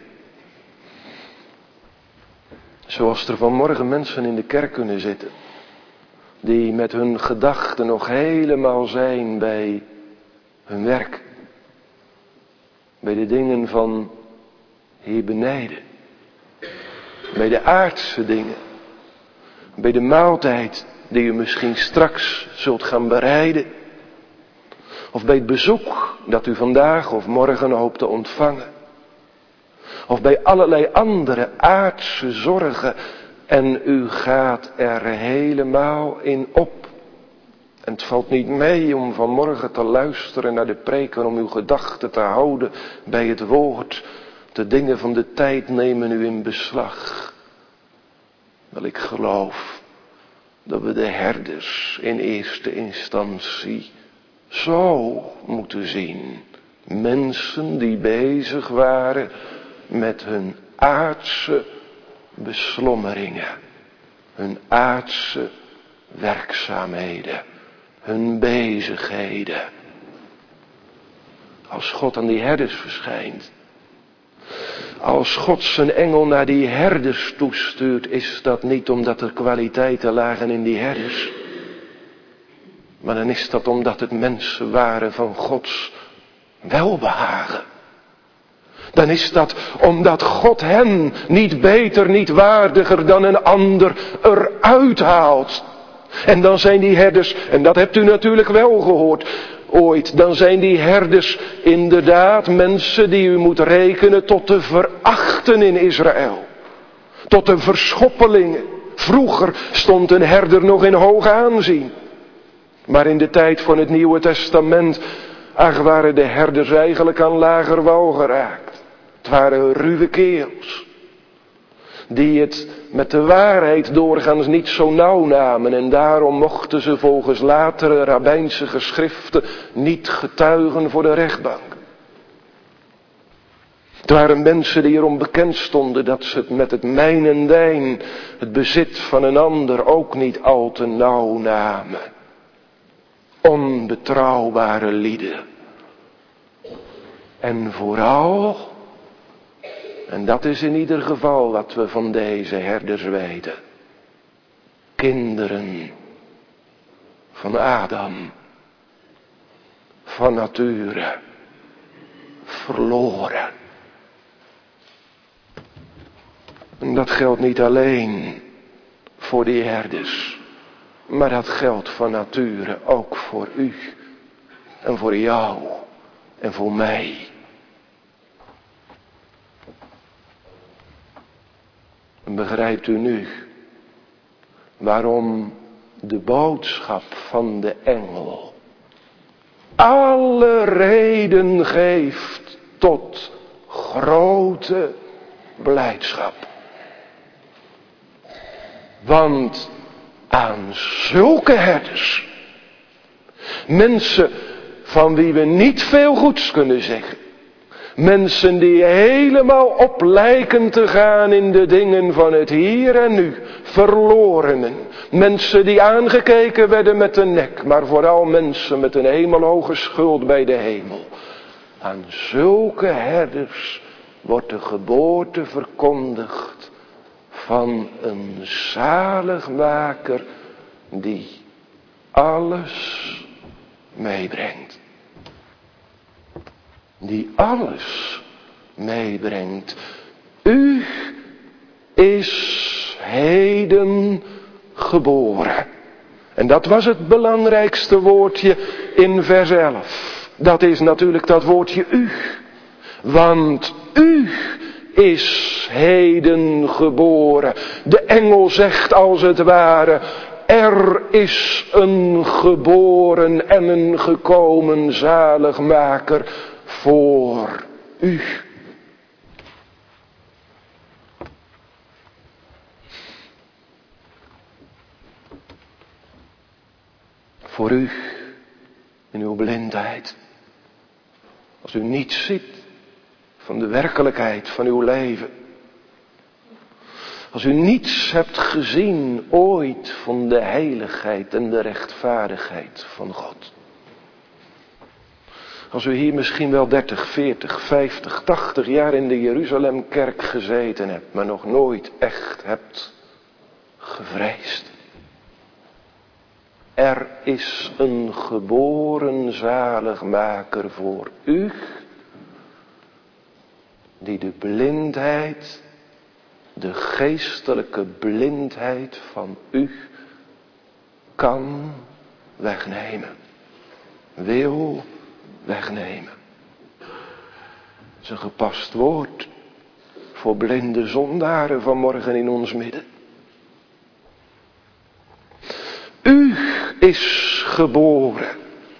Zoals er vanmorgen mensen in de kerk kunnen zitten, die met hun gedachten nog helemaal zijn bij hun werk. Bij de dingen van hier beneden. Bij de aardse dingen. Bij de maaltijd die u misschien straks zult gaan bereiden. Of bij het bezoek dat u vandaag of morgen hoopt te ontvangen. Of bij allerlei andere aardse zorgen. En u gaat er helemaal in op. En het valt niet mee om vanmorgen te luisteren naar de preken, om uw gedachten te houden bij het woord. De dingen van de tijd nemen u in beslag. Wel, ik geloof dat we de herders in eerste instantie zo moeten zien. Mensen die bezig waren met hun aardse beslommeringen. Hun aardse werkzaamheden. Hun bezigheden. Als God aan die herders verschijnt. Als God zijn engel naar die herders toestuurt, is dat niet omdat er kwaliteiten lagen in die herders. Maar dan is dat omdat het mensen waren van Gods welbehagen. Dan is dat omdat God hen niet beter, niet waardiger dan een ander eruit haalt. En dan zijn die herders, en dat hebt u natuurlijk wel gehoord ooit, dan zijn die herders inderdaad mensen die u moet rekenen tot de verachten in Israël. Tot de verschoppelingen. Vroeger stond een herder nog in hoog aanzien. Maar in de tijd van het Nieuwe Testament, waren de herders eigenlijk aan lager wal geraakt. Het waren ruwe kerels. Die het met de waarheid doorgaans niet zo nauw namen. En daarom mochten ze volgens latere rabbijnse geschriften niet getuigen voor de rechtbank. Het waren mensen die erom bekend stonden dat ze het met het mijn en dijn, het bezit van een ander, ook niet al te nauw namen. Onbetrouwbare lieden. En vooral, en dat is in ieder geval wat we van deze herders weten. Kinderen van Adam. Van nature. Verloren. En dat geldt niet alleen voor die herders. Maar dat geldt van nature ook voor u. En voor jou. En voor mij. En begrijpt u nu waarom de boodschap van de engel alle reden geeft tot grote blijdschap? Want aan zulke herders, mensen van wie we niet veel goeds kunnen zeggen, mensen die helemaal op lijken te gaan in de dingen van het hier en nu. Verlorenen. Mensen die aangekeken werden met de nek. Maar vooral mensen met een hemelhoge schuld bij de hemel. Aan zulke herders wordt de geboorte verkondigd van een zaligmaker die alles meebrengt. Die alles meebrengt. U is heden geboren. En dat was het belangrijkste woordje in vers 11. Dat is natuurlijk dat woordje u. Want u is heden geboren. De engel zegt als het ware, er is een geboren en een gekomen zaligmaker voor u. Voor u in uw blindheid. Als u niets ziet van de werkelijkheid van uw leven. Als u niets hebt gezien ooit van de heiligheid en de rechtvaardigheid van God. Als u hier misschien wel 30, 40, 50, 80 jaar in de Jeruzalemkerk gezeten hebt, maar nog nooit echt hebt gevreesd. Er is een geboren zaligmaker voor u, die de blindheid, de geestelijke blindheid van u kan wegnemen. Wil wegnemen. Het is een gepast woord voor blinde zondaren vanmorgen in ons midden. U is geboren,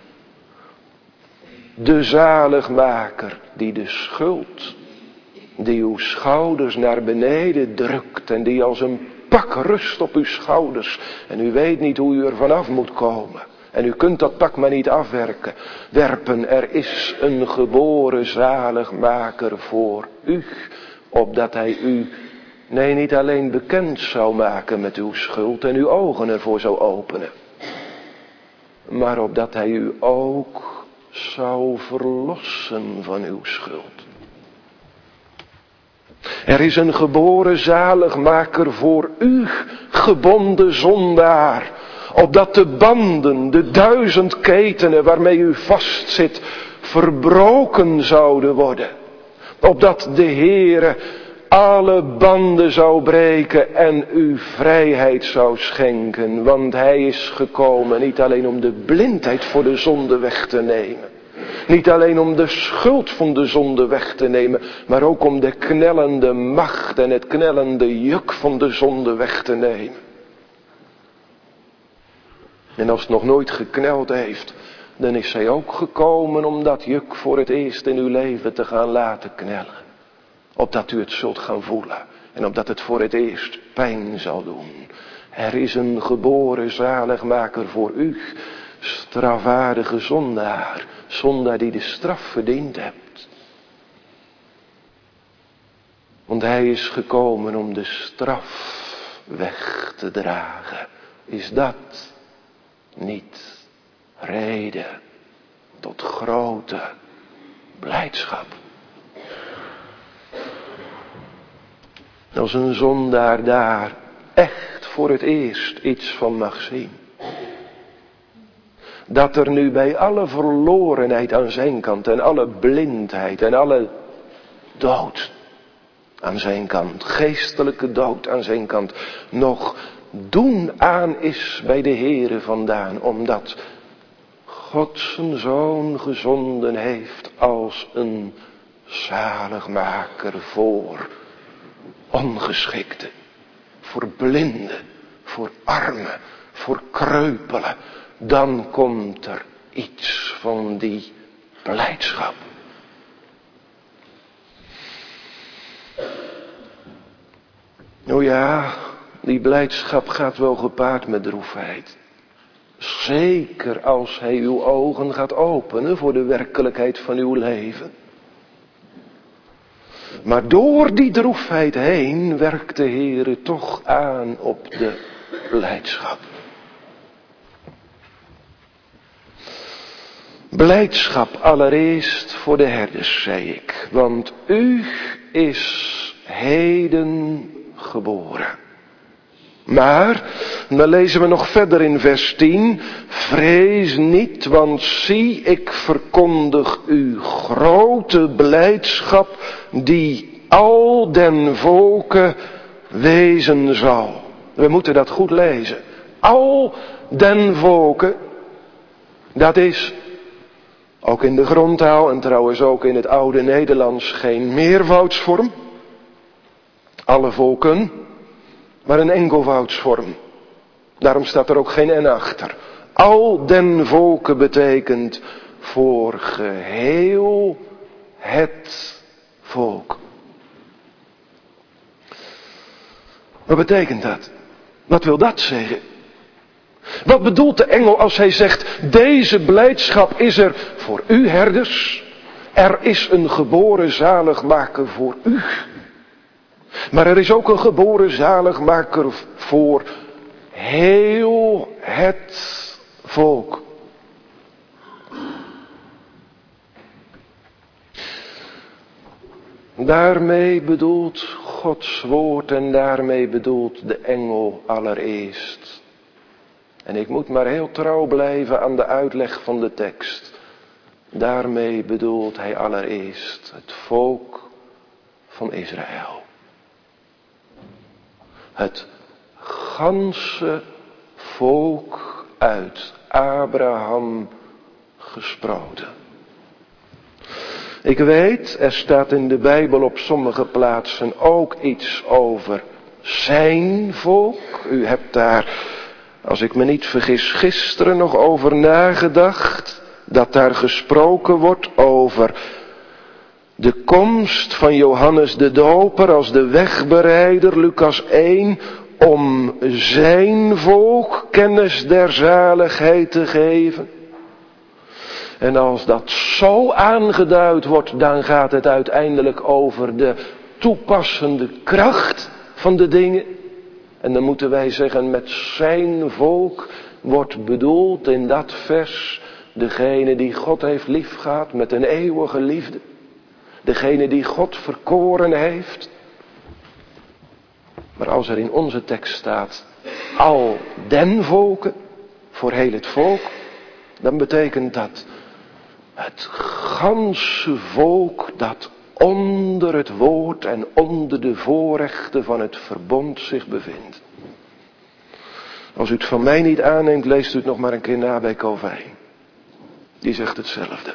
de zaligmaker die de schuld, die uw schouders naar beneden drukt en die als een pak rust op uw schouders en u weet niet hoe u er vanaf moet komen. En u kunt dat pak maar niet werpen. Er is een geboren zaligmaker voor u, opdat hij u, niet alleen bekend zou maken met uw schuld en uw ogen ervoor zou openen, maar opdat hij u ook zou verlossen van uw schuld. Er is een geboren zaligmaker voor u, gebonden zondaar, opdat de banden, de 1000 ketenen waarmee u vastzit, verbroken zouden worden. Opdat de Heere alle banden zou breken en u vrijheid zou schenken. Want hij is gekomen niet alleen om de blindheid voor de zonde weg te nemen. Niet alleen om de schuld van de zonde weg te nemen, maar ook om de knellende macht en het knellende juk van de zonde weg te nemen. En als het nog nooit gekneld heeft, dan is hij ook gekomen om dat juk voor het eerst in uw leven te gaan laten knellen. Opdat u het zult gaan voelen en opdat het voor het eerst pijn zal doen. Er is een geboren zaligmaker voor u, strafwaardige zondaar, zondaar die de straf verdiend hebt. Want hij is gekomen om de straf weg te dragen. Is dat niet reden tot grote blijdschap? Als een zondaar daar echt voor het eerst iets van mag zien. Dat er nu bij alle verlorenheid aan zijn kant en alle blindheid en alle dood aan zijn kant, geestelijke dood aan zijn kant, nog doen aan is bij de Heere vandaan, omdat God zijn Zoon gezonden heeft als een zaligmaker voor ongeschikten, voor blinden, voor armen, voor kreupelen. Dan komt er iets van die blijdschap. Nou ja, die blijdschap gaat wel gepaard met droefheid. Zeker als hij uw ogen gaat openen voor de werkelijkheid van uw leven. Maar door die droefheid heen werkt de Heere toch aan op de blijdschap. Blijdschap allereerst voor de herders, zei ik. Want u is heden geboren. Maar, dan lezen we nog verder in vers 10. Vrees niet, want zie, ik verkondig u grote blijdschap die al den volken wezen zal. We moeten dat goed lezen. Al den volken, dat is ook in de grondtaal en trouwens ook in het oude Nederlands geen meervoudsvorm. Alle volken, maar een enkelvoudsvorm. Daarom staat er ook geen n achter. Al den volken betekent voor geheel het volk. Wat betekent dat? Wat wil dat zeggen? Wat bedoelt de engel als hij zegt, deze blijdschap is er voor u herders. Er is een geboren zaligmaker voor u. Maar er is ook een geboren zaligmaker voor heel het volk. Daarmee bedoelt Gods woord en daarmee bedoelt de engel allereerst. En ik moet maar heel trouw blijven aan de uitleg van de tekst. Daarmee bedoelt hij allereerst het volk van Israël. Het ganse volk uit Abraham gesproten. Ik weet, er staat in de Bijbel op sommige plaatsen ook iets over zijn volk. U hebt daar, als ik me niet vergis, gisteren nog over nagedacht. Dat daar gesproken wordt over de komst van Johannes de Doper als de wegbereider, Lucas 1, om zijn volk kennis der zaligheid te geven. En als dat zo aangeduid wordt, dan gaat het uiteindelijk over de toepassende kracht van de dingen. En dan moeten wij zeggen, met zijn volk wordt bedoeld in dat vers degene die God heeft liefgehad met een eeuwige liefde. Degene die God verkoren heeft. Maar als er in onze tekst staat, al den volken, voor heel het volk, dan betekent dat het ganse volk dat onder het woord en onder de voorrechten van het verbond zich bevindt. Als u het van mij niet aanneemt, leest u het nog maar een keer na bij Calvijn. Die zegt hetzelfde.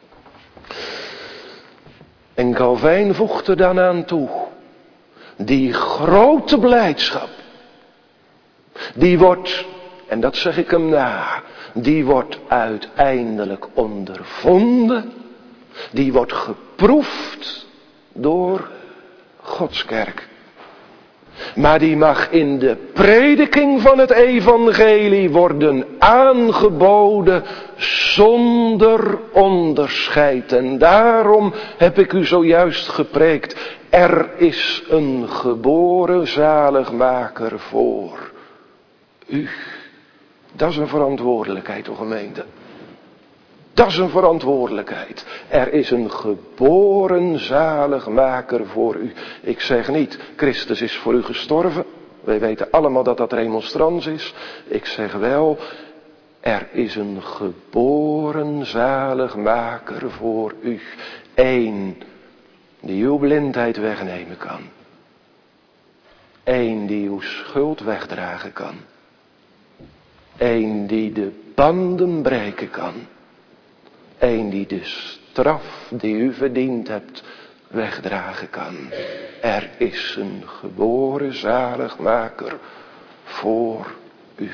En Calvijn voegt er dan aan toe. Die grote blijdschap. Die wordt, en dat zeg ik hem na, die wordt uiteindelijk ondervonden. Die wordt geproefd door Gods kerk. Maar die mag in de prediking van het evangelie worden aangeboden zonder onderscheid. En daarom heb ik u zojuist gepreekt. Er is een geboren zaligmaker voor u. Dat is een verantwoordelijkheid, o gemeente. Dat is een verantwoordelijkheid. Er is een geboren zaligmaker voor u. Ik zeg niet, Christus is voor u gestorven. Wij weten allemaal dat dat remonstrans is. Ik zeg wel, er is een geboren zaligmaker voor u. Eén die uw blindheid wegnemen kan. Eén die uw schuld wegdragen kan. Eén die de banden breken kan. Eén die de straf die u verdiend hebt wegdragen kan. Er is een geboren zaligmaker voor u.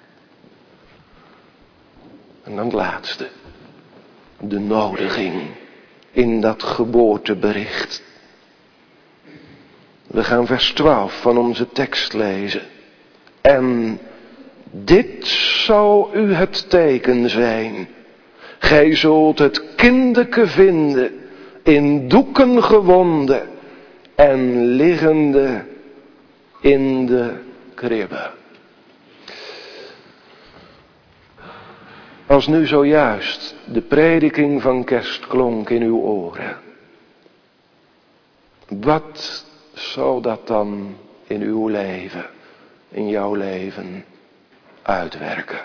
En dan het laatste. De nodiging in dat geboortebericht. We gaan vers 12 van onze tekst lezen. En dit zal u het teken zijn. Gij zult het kindeke vinden, in doeken gewonden en liggende in de kribbe. Als nu zojuist de prediking van kerst klonk in uw oren, wat zal dat dan in uw leven, in jouw leven uitwerken?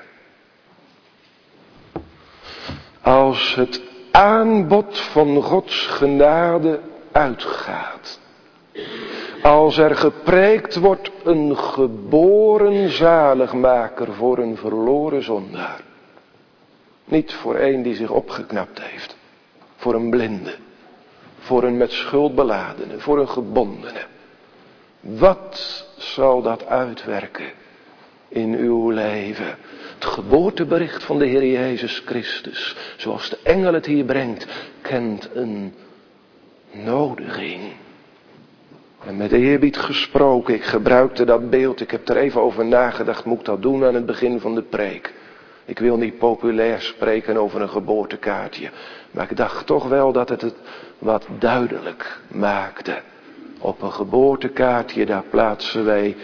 Als het aanbod van Gods genade uitgaat. Als er gepreekt wordt een geboren zaligmaker voor een verloren zondaar. Niet voor een die zich opgeknapt heeft. Voor een blinde. Voor een met schuld beladene. Voor een gebondene. Wat zal dat uitwerken in uw leven? Het geboortebericht van de Heer Jezus Christus, zoals de engel het hier brengt, kent een nodiging. En met eerbied gesproken, ik gebruikte dat beeld, ik heb er even over nagedacht, moet ik dat doen aan het begin van de preek. Ik wil niet populair spreken over een geboortekaartje, maar ik dacht toch wel dat het wat duidelijk maakte. Op een geboortekaartje, daar plaatsen wij,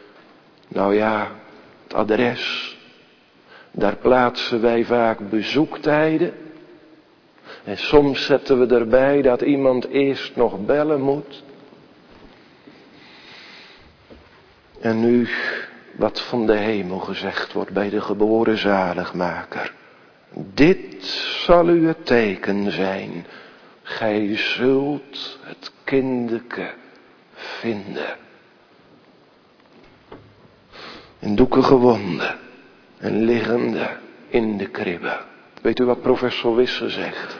het adres. Daar plaatsen wij vaak bezoektijden. En soms zetten we erbij dat iemand eerst nog bellen moet. En nu wat van de hemel gezegd wordt bij de geboren zaligmaker. Dit zal u het teken zijn. Gij zult het kindeke vinden. In doeken gewonden en liggende in de kribbe. Weet u wat professor Wisse zegt?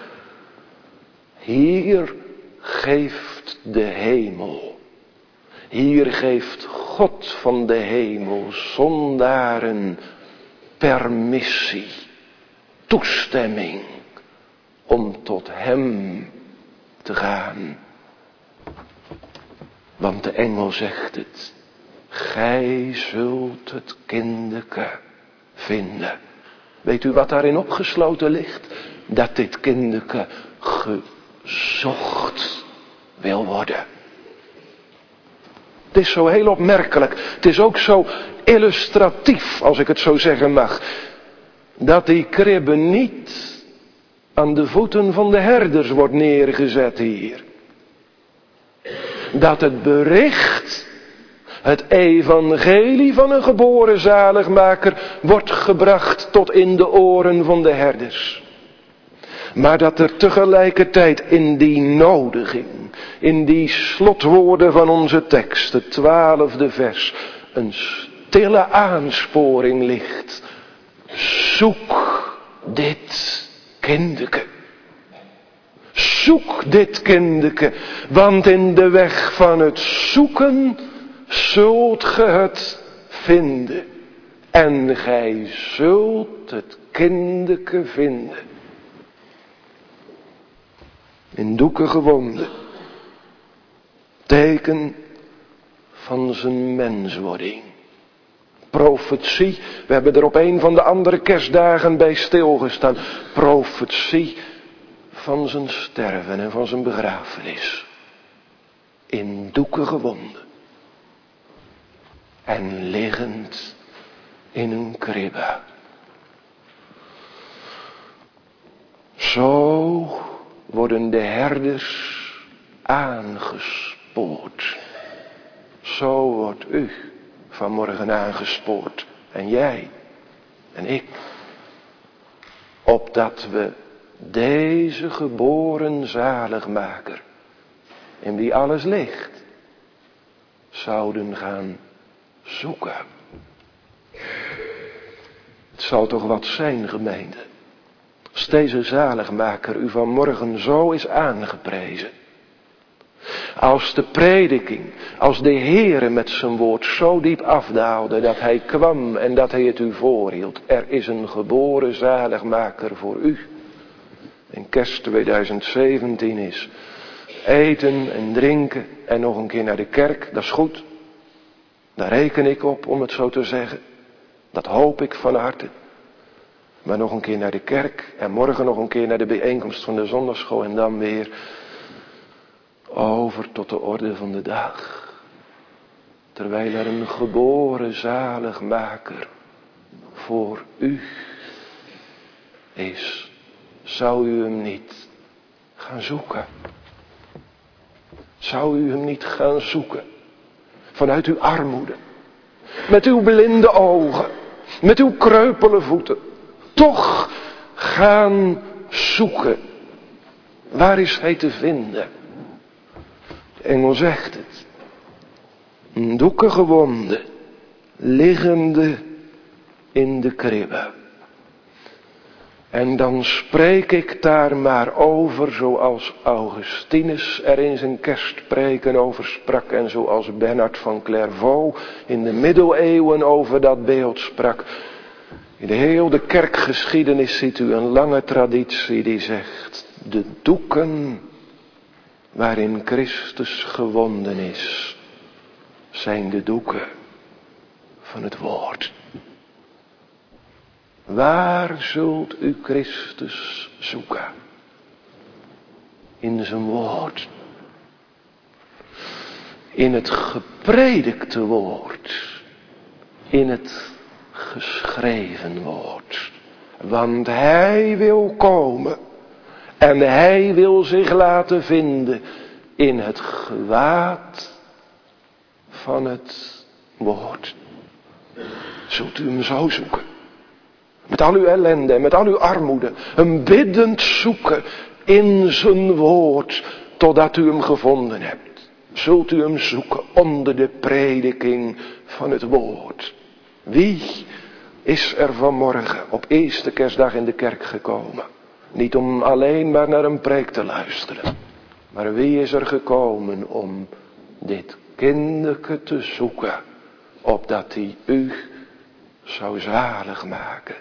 Hier geeft de hemel. Hier geeft God van de hemel zondaren permissie, toestemming om tot hem te gaan. Want de engel zegt het. Gij zult het kindeke vinden. Weet u wat daarin opgesloten ligt? Dat dit kindeke gezocht wil worden. Het is zo heel opmerkelijk. Het is ook zo illustratief, als ik het zo zeggen mag. Dat die kribbe niet aan de voeten van de herders wordt neergezet hier. Dat het bericht, het evangelie van een geboren zaligmaker wordt gebracht tot in de oren van de herders. Maar dat er tegelijkertijd in die nodiging, in die slotwoorden van onze tekst, het 12e vers, een stille aansporing ligt. Zoek dit kindeke. Zoek dit kindeke, want in de weg van het zoeken zult ge het vinden. En gij zult het kindeke vinden. In doeken gewonden. Teken van zijn menswording. Profetie, we hebben er op een van de andere kerstdagen bij stilgestaan. Profetie van zijn sterven en van zijn begrafenis. In doeken gewonden. En liggend in een kribbe. Zo worden de herders aangespoord. Zo wordt u vanmorgen aangespoord. En jij en ik. Opdat we deze geboren zaligmaker, in wie alles ligt, zouden gaan zoeken. Het zal toch wat zijn, gemeente, als deze zaligmaker u vanmorgen zo is aangeprezen. Als de prediking, als de Heere met zijn woord zo diep afdaalde dat hij kwam en dat hij het u voorhield. Er is een geboren zaligmaker voor u. En kerst 2017 is eten en drinken en nog een keer naar de kerk, dat is goed. Daar reken ik op, om het zo te zeggen. Dat hoop ik van harte. Maar nog een keer naar de kerk en morgen nog een keer naar de bijeenkomst van de zondagschool en dan weer over tot de orde van de dag. Terwijl er een geboren zaligmaker voor u is, zou u hem niet gaan zoeken? Zou u hem niet gaan zoeken? Vanuit uw armoede, met uw blinde ogen, met uw kreupele voeten, toch gaan zoeken. Waar is hij te vinden? De engel zegt het. Een doeken gewonden, liggende in de kribbe. En dan spreek ik daar maar over zoals Augustinus er in zijn kerstpreken over sprak. En zoals Bernard van Clairvaux in de middeleeuwen over dat beeld sprak. In de hele kerkgeschiedenis ziet u een lange traditie die zegt: de doeken waarin Christus gewonden is, zijn de doeken van het woord. Waar zult u Christus zoeken? In zijn woord. in het gepredikte woord, in het geschreven woord. Want hij wil komen en hij wil zich laten vinden in het gewaad van het woord. Zult u hem zo zoeken? Met al uw ellende en met al uw armoede. Hem biddend zoeken in zijn woord totdat u hem gevonden hebt. Zult u hem zoeken onder de prediking van het woord. Wie is er vanmorgen op eerste kerstdag in de kerk gekomen? Niet om alleen maar naar een preek te luisteren. Maar wie is er gekomen om dit kinderke te zoeken, opdat hij u zou zalig maken?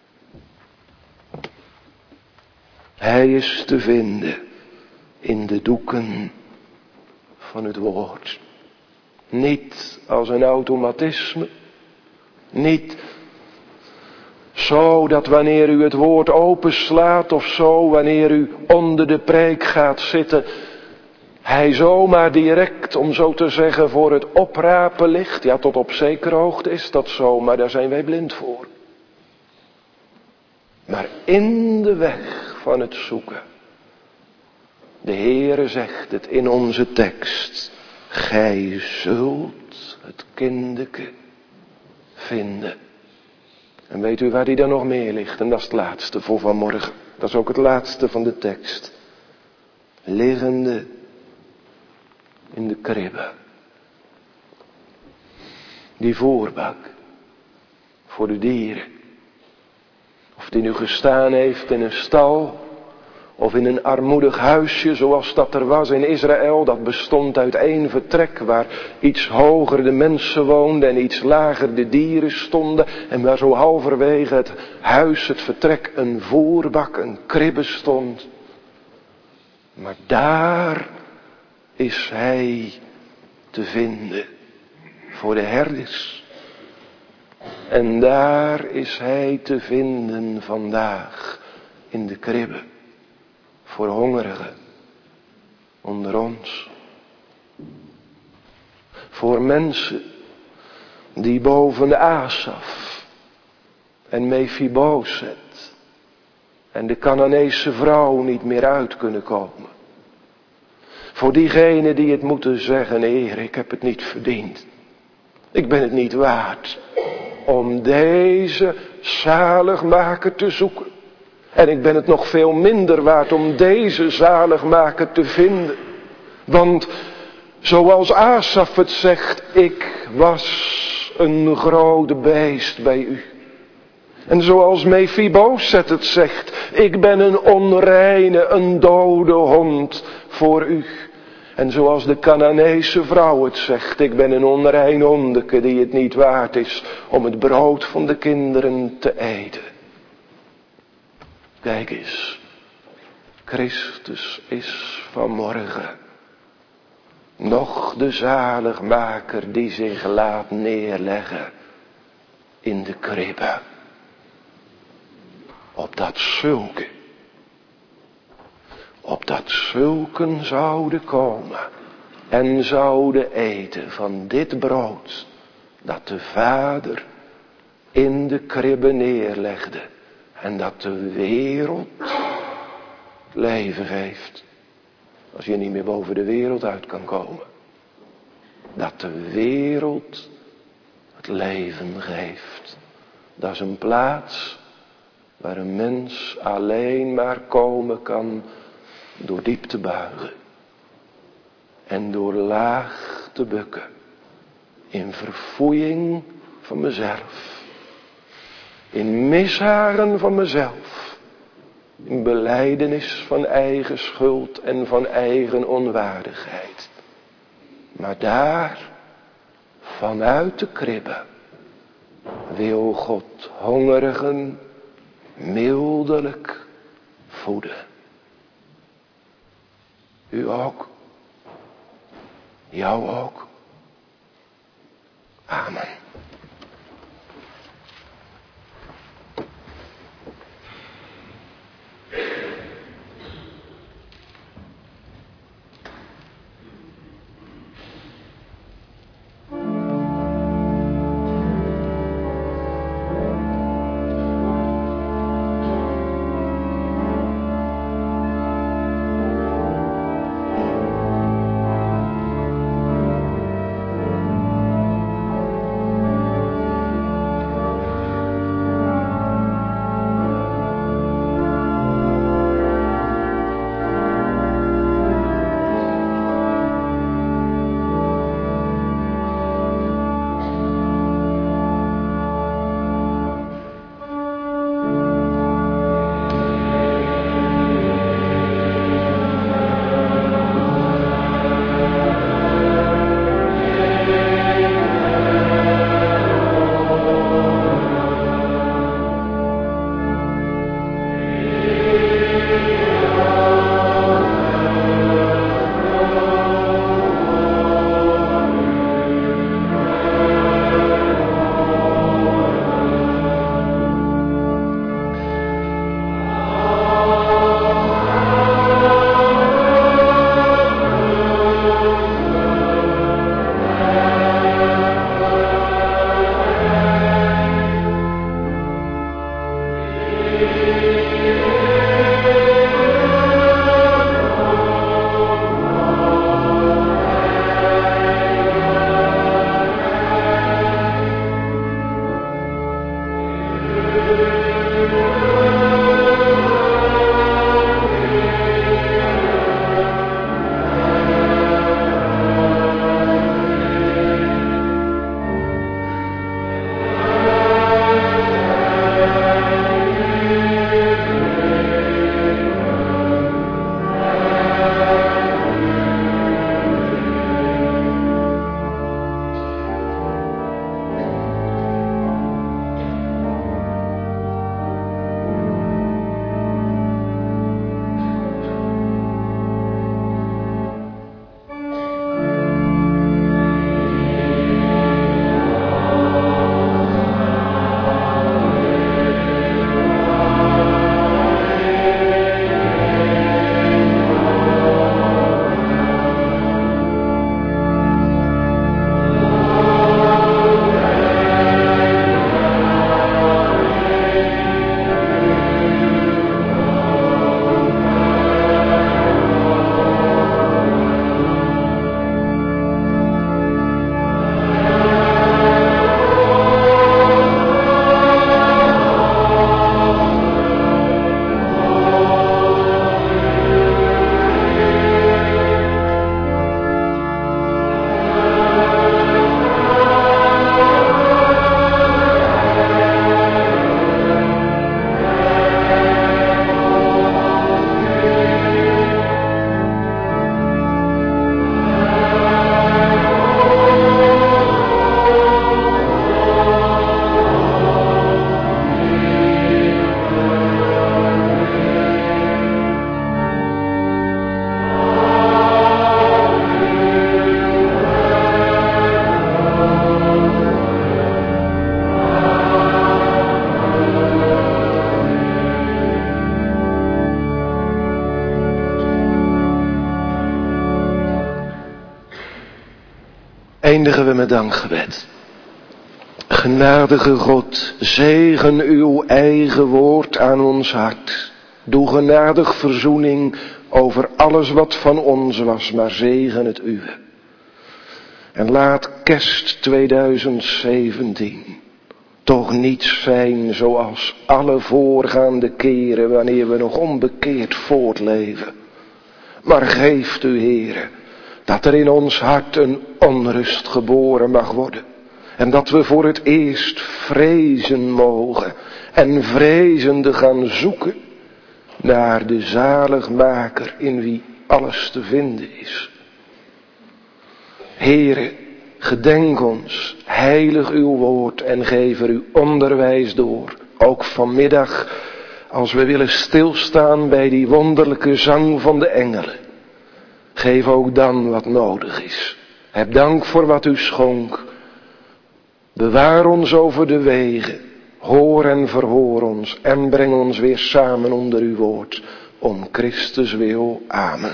Hij is te vinden in de doeken van het woord. Niet als een automatisme. Niet zo dat wanneer u het woord openslaat of zo, wanneer u onder de preek gaat zitten, hij zomaar direct, om zo te zeggen, voor het oprapen ligt. Ja, tot op zekere hoogte is dat zo, maar daar zijn wij blind voor. Maar in de weg van het zoeken. De Heere zegt het in onze tekst. Gij zult het kinderke vinden. En weet u waar die dan nog meer ligt? En dat is het laatste voor vanmorgen. Dat is ook het laatste van de tekst. Liggende in de kribbe. Die voorbak voor de dieren. Of die nu gestaan heeft in een stal. Of in een armoedig huisje zoals dat er was in Israël. Dat bestond uit één vertrek waar iets hoger de mensen woonden en iets lager de dieren stonden. En waar zo halverwege het huis, het vertrek, een voerbak, een kribbe stond. Maar daar is hij te vinden voor de herders. En daar is hij te vinden vandaag in de kribbe. Voor hongerigen onder ons. Voor mensen die boven de Asaf en Mephibozet en de Canaanese vrouw niet meer uit kunnen komen. Voor diegenen die het moeten zeggen, Heer, ik heb het niet verdiend. Ik ben het niet waard om deze zaligmaker te zoeken. En ik ben het nog veel minder waard om deze zaligmaker te vinden. Want zoals Asaf het zegt, ik was een groot beest bij u. En zoals Mephibozet het zegt, ik ben een onreine, een dode hond voor u. En zoals de Canaanese vrouw het zegt, ik ben een onrein hondeke die het niet waard is om het brood van de kinderen te eten. Kijk eens, Christus is vanmorgen nog de zaligmaker die zich laat neerleggen in de kribbe. Opdat zulken zouden komen en zouden eten van dit brood dat de Vader in de kribbe neerlegde. En dat de wereld leven geeft. Als je niet meer boven de wereld uit kan komen. Dat de wereld het leven geeft. Dat is een plaats waar een mens alleen maar komen kan door diep te buigen. En door laag te bukken. In verfoeiing van mezelf. In mishagen van mezelf. In belijdenis van eigen schuld en van eigen onwaardigheid. Maar daar, vanuit de kribbe, wil God hongerigen mildelijk voeden. U ook. Jou ook. Amen. eindigen we met dankgebed. Genadige God, zegen uw eigen woord aan ons hart. Doe genadig verzoening over alles wat van ons was, maar zegen het uwe. En laat kerst 2017 toch niet zijn zoals alle voorgaande keren wanneer we nog onbekeerd voortleven. Maar geeft u, Heere, dat er in ons hart een onrust geboren mag worden. En dat we voor het eerst vrezen mogen en vrezende gaan zoeken naar de zaligmaker in wie alles te vinden is. Heere, gedenk ons, heilig uw woord en geef er uw onderwijs door. Ook vanmiddag, als we willen stilstaan bij die wonderlijke zang van de engelen. Geef ook dan wat nodig is. Heb dank voor wat u schonk. Bewaar ons over de wegen. Hoor en verhoor ons en breng ons weer samen onder uw woord. Om Christus wil. Amen.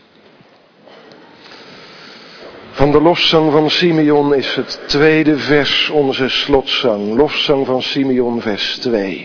Van de lofzang van Simeon is het tweede vers onze slotzang. Lofzang van Simeon, vers 2.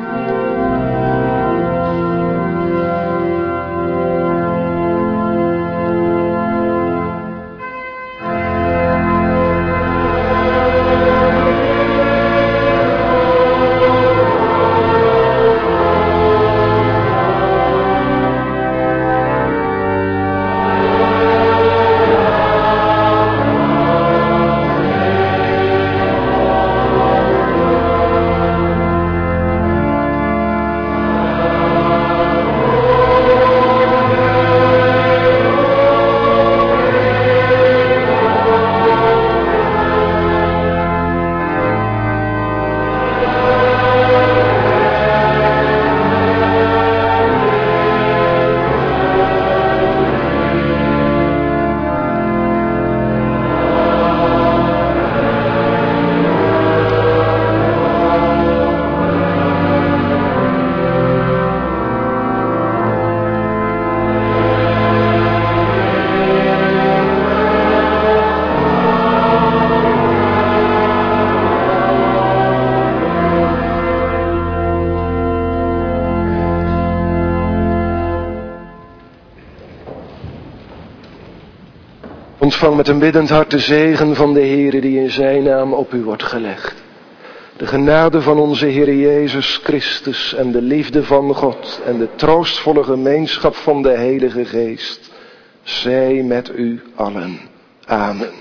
Ontvang met een biddend hart de zegen van de Heere die in zijn naam op u wordt gelegd. De genade van onze Heer Jezus Christus en de liefde van God en de troostvolle gemeenschap van de Heilige Geest zij met u allen. Amen.